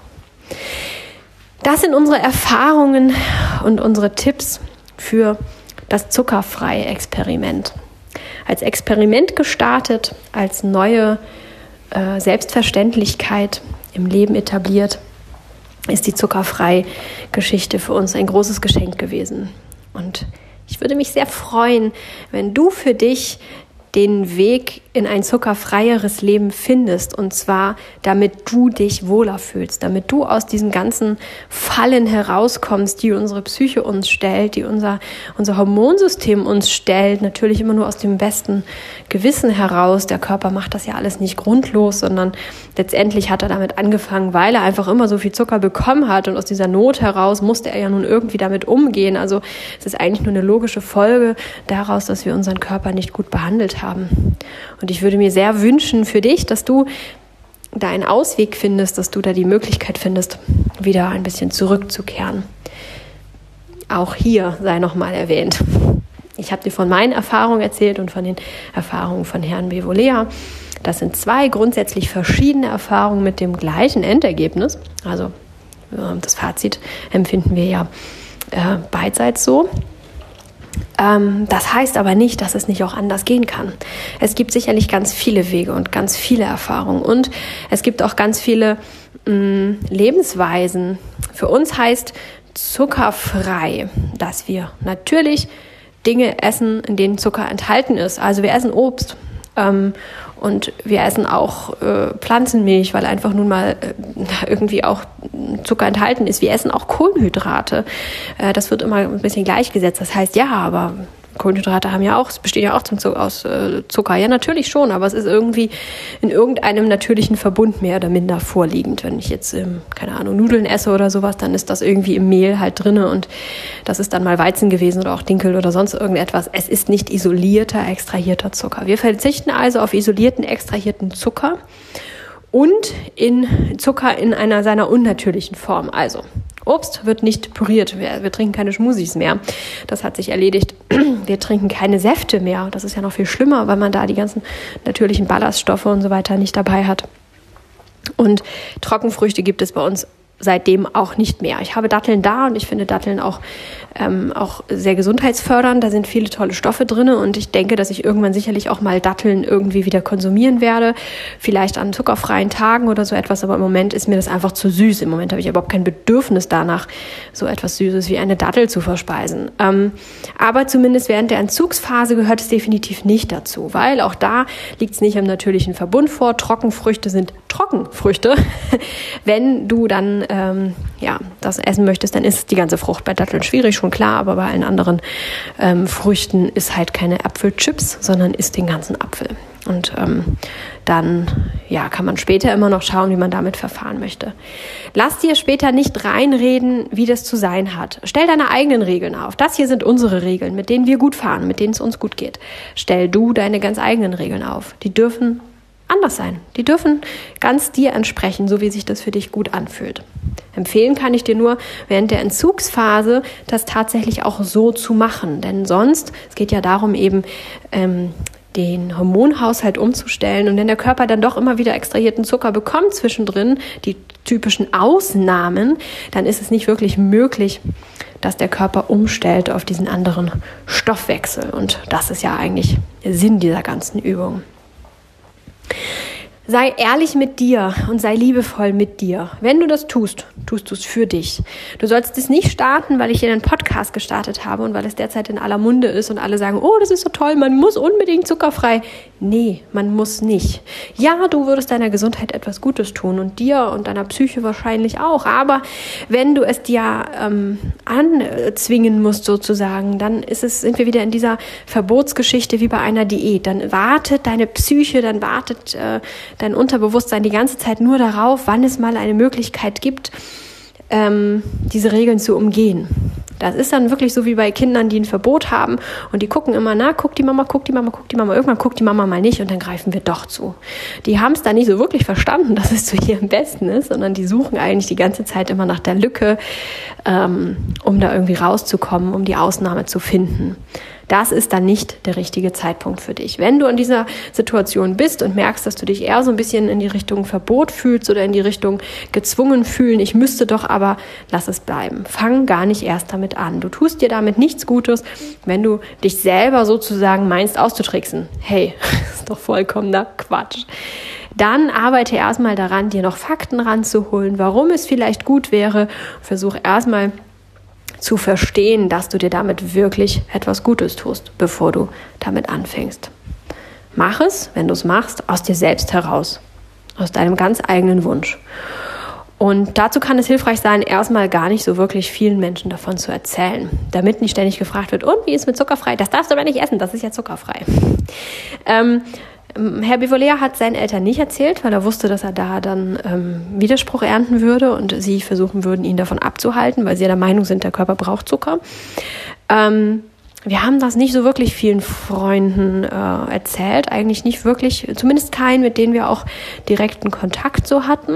Das sind unsere Erfahrungen und unsere Tipps für das Zuckerfrei-Experiment. Als Experiment gestartet, als neue äh, Selbstverständlichkeit im Leben etabliert, ist die Zuckerfrei-Geschichte für uns ein großes Geschenk gewesen. Und ich würde mich sehr freuen, wenn du für dich den Weg in ein zuckerfreieres Leben findest, und zwar damit du dich wohler fühlst, damit du aus diesen ganzen Fallen herauskommst, die unsere Psyche uns stellt, die unser, unser Hormonsystem uns stellt, natürlich immer nur aus dem besten Gewissen heraus. Der Körper macht das ja alles nicht grundlos, sondern letztendlich hat er damit angefangen, weil er einfach immer so viel Zucker bekommen hat, und aus dieser Not heraus musste er ja nun irgendwie damit umgehen. Also es ist eigentlich nur eine logische Folge daraus, dass wir unseren Körper nicht gut behandelt haben. Und ich würde mir sehr wünschen für dich, dass du da einen Ausweg findest, dass du da die Möglichkeit findest, wieder ein bisschen zurückzukehren. Auch hier sei nochmal erwähnt. Ich habe dir von meinen Erfahrungen erzählt und von den Erfahrungen von Herrn Bevolea. Das sind zwei grundsätzlich verschiedene Erfahrungen mit dem gleichen Endergebnis. Also das Fazit empfinden wir ja äh, beidseits so. Ähm, das heißt aber nicht, dass es nicht auch anders gehen kann. Es gibt sicherlich ganz viele Wege und ganz viele Erfahrungen, und es gibt auch ganz viele mh, Lebensweisen. Für uns heißt zuckerfrei, dass wir natürlich Dinge essen, in denen Zucker enthalten ist. Also wir essen Obst. Ähm, Und wir essen auch äh, Pflanzenmilch, weil einfach nun mal äh, irgendwie auch Zucker enthalten ist. Wir essen auch Kohlenhydrate. Äh, das wird immer ein bisschen gleichgesetzt. Das heißt, ja, aber Kohlenhydrate haben ja auch, bestehen ja auch zum Zucker, aus äh, Zucker. Ja, natürlich schon, aber es ist irgendwie in irgendeinem natürlichen Verbund mehr oder minder vorliegend. Wenn ich jetzt, ähm, keine Ahnung, Nudeln esse oder sowas, dann ist das irgendwie im Mehl halt drinne, und das ist dann mal Weizen gewesen oder auch Dinkel oder sonst irgendetwas. Es ist nicht isolierter, extrahierter Zucker. Wir verzichten also auf isolierten, extrahierten Zucker und in Zucker in einer seiner unnatürlichen Form. Also Obst wird nicht püriert, wir, wir trinken keine Smoothies mehr, das hat sich erledigt. Wir trinken keine Säfte mehr, das ist ja noch viel schlimmer, weil man da die ganzen natürlichen Ballaststoffe und so weiter nicht dabei hat. Und Trockenfrüchte gibt es bei uns seitdem auch nicht mehr. Ich habe Datteln da, und ich finde Datteln auch, ähm, auch sehr gesundheitsfördernd. Da sind viele tolle Stoffe drin, und ich denke, dass ich irgendwann sicherlich auch mal Datteln irgendwie wieder konsumieren werde. Vielleicht an zuckerfreien Tagen oder so etwas, aber im Moment ist mir das einfach zu süß. Im Moment habe ich überhaupt kein Bedürfnis danach, so etwas Süßes wie eine Dattel zu verspeisen. Ähm, aber zumindest während der Entzugsphase gehört es definitiv nicht dazu, weil auch da liegt es nicht im natürlichen Verbund vor. Trockenfrüchte sind Trockenfrüchte. Wenn du dann ähm, ja, das essen möchtest, dann ist die ganze Frucht. Bei Datteln schwierig, schon klar, aber bei allen anderen ähm, Früchten ist halt keine Apfelchips, sondern isst den ganzen Apfel. Und ähm, dann ja, kann man später immer noch schauen, wie man damit verfahren möchte. Lass dir später nicht reinreden, wie das zu sein hat. Stell deine eigenen Regeln auf. Das hier sind unsere Regeln, mit denen wir gut fahren, mit denen es uns gut geht. Stell du deine ganz eigenen Regeln auf. Die dürfen anders sein. Die dürfen ganz dir entsprechen, so wie sich das für dich gut anfühlt. Empfehlen kann ich dir nur, während der Entzugsphase das tatsächlich auch so zu machen. Denn sonst, es geht ja darum eben, ähm, den Hormonhaushalt umzustellen, und wenn der Körper dann doch immer wieder extrahierten Zucker bekommt zwischendrin, die typischen Ausnahmen, dann ist es nicht wirklich möglich, dass der Körper umstellt auf diesen anderen Stoffwechsel. Und das ist ja eigentlich der Sinn dieser ganzen Übung. Sei ehrlich mit dir und sei liebevoll mit dir. Wenn du das tust, tust du es für dich. Du sollst es nicht starten, weil ich hier einen Podcast gestartet habe und weil es derzeit in aller Munde ist und alle sagen, oh, das ist so toll, man muss unbedingt zuckerfrei. Nee, man muss nicht. Ja, du würdest deiner Gesundheit etwas Gutes tun und dir und deiner Psyche wahrscheinlich auch. Aber wenn du es dir ähm, anzwingen musst sozusagen, dann ist es, sind wir wieder in dieser Verbotsgeschichte wie bei einer Diät. Dann wartet deine Psyche, dann wartet äh, dein Unterbewusstsein die ganze Zeit nur darauf, wann es mal eine Möglichkeit gibt, ähm, diese Regeln zu umgehen. Das ist dann wirklich so wie bei Kindern, die ein Verbot haben und die gucken immer, na, guckt die Mama, guckt die Mama, guckt die Mama. Irgendwann guckt die Mama mal nicht und dann greifen wir doch zu. Die haben es dann nicht so wirklich verstanden, dass es zu ihrem Besten ist, sondern die suchen eigentlich die ganze Zeit immer nach der Lücke, ähm, um da irgendwie rauszukommen, um die Ausnahme zu finden. Das ist dann nicht der richtige Zeitpunkt für dich. Wenn du in dieser Situation bist und merkst, dass du dich eher so ein bisschen in die Richtung Verbot fühlst oder in die Richtung gezwungen fühlen, ich müsste doch, aber lass es bleiben. Fang gar nicht erst damit an. Du tust dir damit nichts Gutes, wenn du dich selber sozusagen meinst auszutricksen. Hey, das ist doch vollkommener Quatsch. Dann arbeite erstmal daran, dir noch Fakten ranzuholen, warum es vielleicht gut wäre. Versuch erstmal zu verstehen, dass du dir damit wirklich etwas Gutes tust, bevor du damit anfängst. mach es, wenn du es machst, aus dir selbst heraus, aus deinem ganz eigenen Wunsch. Und dazu kann es hilfreich sein, erstmal gar nicht so wirklich vielen Menschen davon zu erzählen, damit nicht ständig gefragt wird, und wie ist mit zuckerfrei? Das darfst du aber nicht essen, das ist ja zuckerfrei. Ähm, Herr Bevolea hat seinen Eltern nicht erzählt, weil er wusste, dass er da dann ähm, Widerspruch ernten würde und sie versuchen würden, ihn davon abzuhalten, weil sie ja der Meinung sind, der Körper braucht Zucker. Ähm, wir haben das nicht so wirklich vielen Freunden äh, erzählt, eigentlich nicht wirklich, zumindest keinen, mit denen wir auch direkten Kontakt so hatten.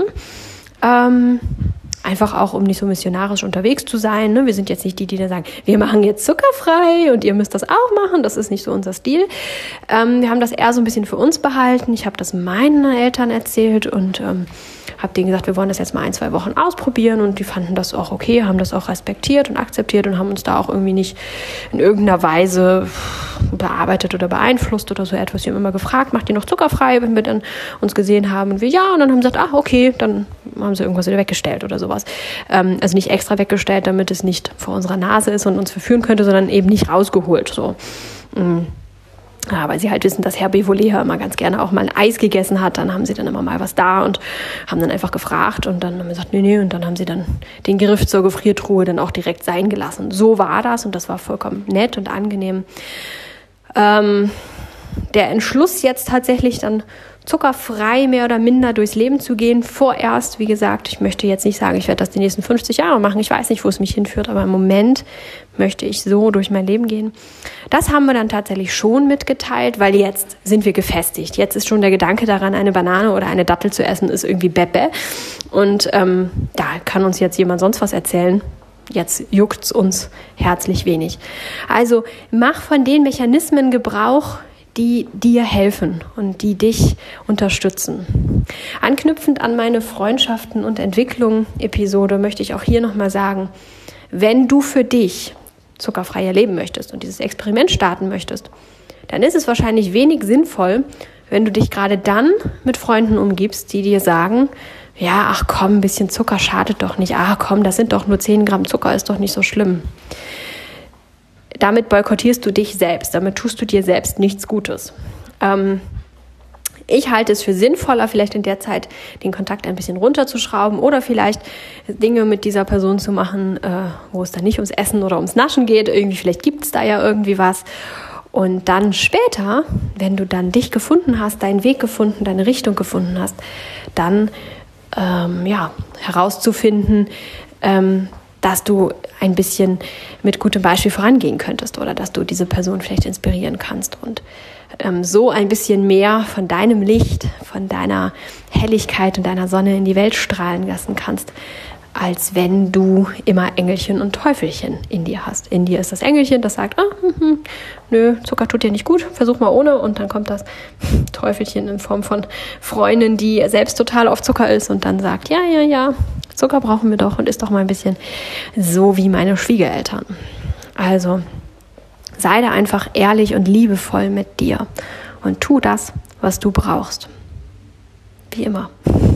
Ähm, einfach auch, um nicht so missionarisch unterwegs zu sein. Ne? Wir sind jetzt nicht die, die da sagen, wir machen jetzt zuckerfrei und ihr müsst das auch machen. Das ist nicht so unser Stil. Ähm, wir haben das eher so ein bisschen für uns behalten. Ich habe das meinen Eltern erzählt und ähm, habe denen gesagt, wir wollen das jetzt mal ein, zwei Wochen ausprobieren, und die fanden das auch okay, haben das auch respektiert und akzeptiert und haben uns da auch irgendwie nicht in irgendeiner Weise bearbeitet oder beeinflusst oder so etwas. Wir haben immer gefragt, macht ihr noch zuckerfrei, wenn wir dann uns gesehen haben, und wir ja, und dann haben sie gesagt, ach okay, dann haben sie irgendwas wieder weggestellt oder sowas. Ähm, also nicht extra weggestellt, damit es nicht vor unserer Nase ist und uns verführen könnte, sondern eben nicht rausgeholt. So. Mhm. Ja, weil sie halt wissen, dass Herr Bevolea immer ganz gerne auch mal ein Eis gegessen hat. Dann haben sie dann immer mal was da und haben dann einfach gefragt. Und dann haben wir gesagt, nee, nee. Und dann haben sie dann den Griff zur Gefriertruhe dann auch direkt sein gelassen. So war das, und das war vollkommen nett und angenehm. Ähm, der Entschluss jetzt tatsächlich dann zuckerfrei mehr oder minder durchs Leben zu gehen, vorerst, wie gesagt, ich möchte jetzt nicht sagen, ich werde das die nächsten fünfzig Jahre machen, ich weiß nicht, wo es mich hinführt, aber im Moment möchte ich so durch mein Leben gehen. Das haben wir dann tatsächlich schon mitgeteilt, weil jetzt sind wir gefestigt. Jetzt ist schon der Gedanke daran, eine Banane oder eine Dattel zu essen, ist irgendwie Bebe. Und ähm, da kann uns jetzt jemand sonst was erzählen. Jetzt juckt's uns herzlich wenig. Also mach von den Mechanismen Gebrauch, die dir helfen und die dich unterstützen. Anknüpfend an meine Freundschaften und Entwicklung-Episode möchte ich auch hier nochmal sagen, wenn du für dich zuckerfrei leben möchtest und dieses Experiment starten möchtest, dann ist es wahrscheinlich wenig sinnvoll, wenn du dich gerade dann mit Freunden umgibst, die dir sagen, ja, ach komm, ein bisschen Zucker schadet doch nicht, ach komm, das sind doch nur zehn Gramm Zucker, ist doch nicht so schlimm. Damit boykottierst du dich selbst, damit tust du dir selbst nichts Gutes. Ähm, ich halte es für sinnvoller, vielleicht in der Zeit den Kontakt ein bisschen runterzuschrauben oder vielleicht Dinge mit dieser Person zu machen, äh, wo es dann nicht ums Essen oder ums Naschen geht. Irgendwie, vielleicht gibt es da ja irgendwie was. Und dann später, wenn du dann dich gefunden hast, deinen Weg gefunden, deine Richtung gefunden hast, dann ähm, ja, herauszufinden, ähm, dass du ein bisschen mit gutem Beispiel vorangehen könntest oder dass du diese Person vielleicht inspirieren kannst und ähm, so ein bisschen mehr von deinem Licht, von deiner Helligkeit und deiner Sonne in die Welt strahlen lassen kannst, als wenn du immer Engelchen und Teufelchen in dir hast. In dir ist das Engelchen, das sagt, ah, hm, hm, nö, Zucker tut dir nicht gut, versuch mal ohne. Und dann kommt das Teufelchen in Form von Freundin, die selbst total auf Zucker ist und dann sagt, ja, ja, ja, Zucker brauchen wir doch und ist doch mal ein bisschen so wie meine Schwiegereltern. Also sei da einfach ehrlich und liebevoll mit dir und tu das, was du brauchst. Wie immer.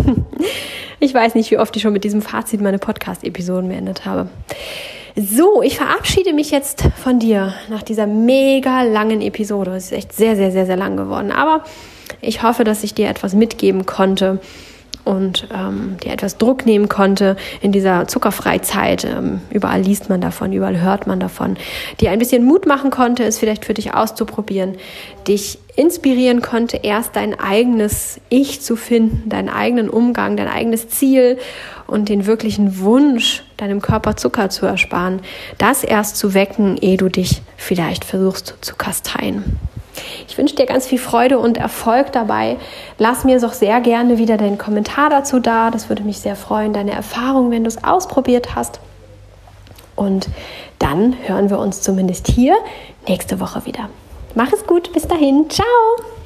Ich weiß nicht, wie oft ich schon mit diesem Fazit meine Podcast-Episoden beendet habe. So, ich verabschiede mich jetzt von dir nach dieser mega langen Episode. Es ist echt sehr, sehr, sehr, sehr lang geworden. Aber ich hoffe, dass ich dir etwas mitgeben konnte und ähm, dir etwas Druck nehmen konnte in dieser Zuckerfreizeit. Ähm, überall liest man davon, überall hört man davon. Dir ein bisschen Mut machen konnte, es vielleicht für dich auszuprobieren, dich inspirieren konnte, erst dein eigenes Ich zu finden, deinen eigenen Umgang, dein eigenes Ziel und den wirklichen Wunsch, deinem Körper Zucker zu ersparen, das erst zu wecken, ehe du dich vielleicht versuchst zu kasteien. Ich wünsche dir ganz viel Freude und Erfolg dabei. Lass mir doch sehr gerne wieder deinen Kommentar dazu da. Das würde mich sehr freuen, deine Erfahrung, wenn du es ausprobiert hast. Und dann hören wir uns zumindest hier nächste Woche wieder. Mach es gut, bis dahin. Ciao!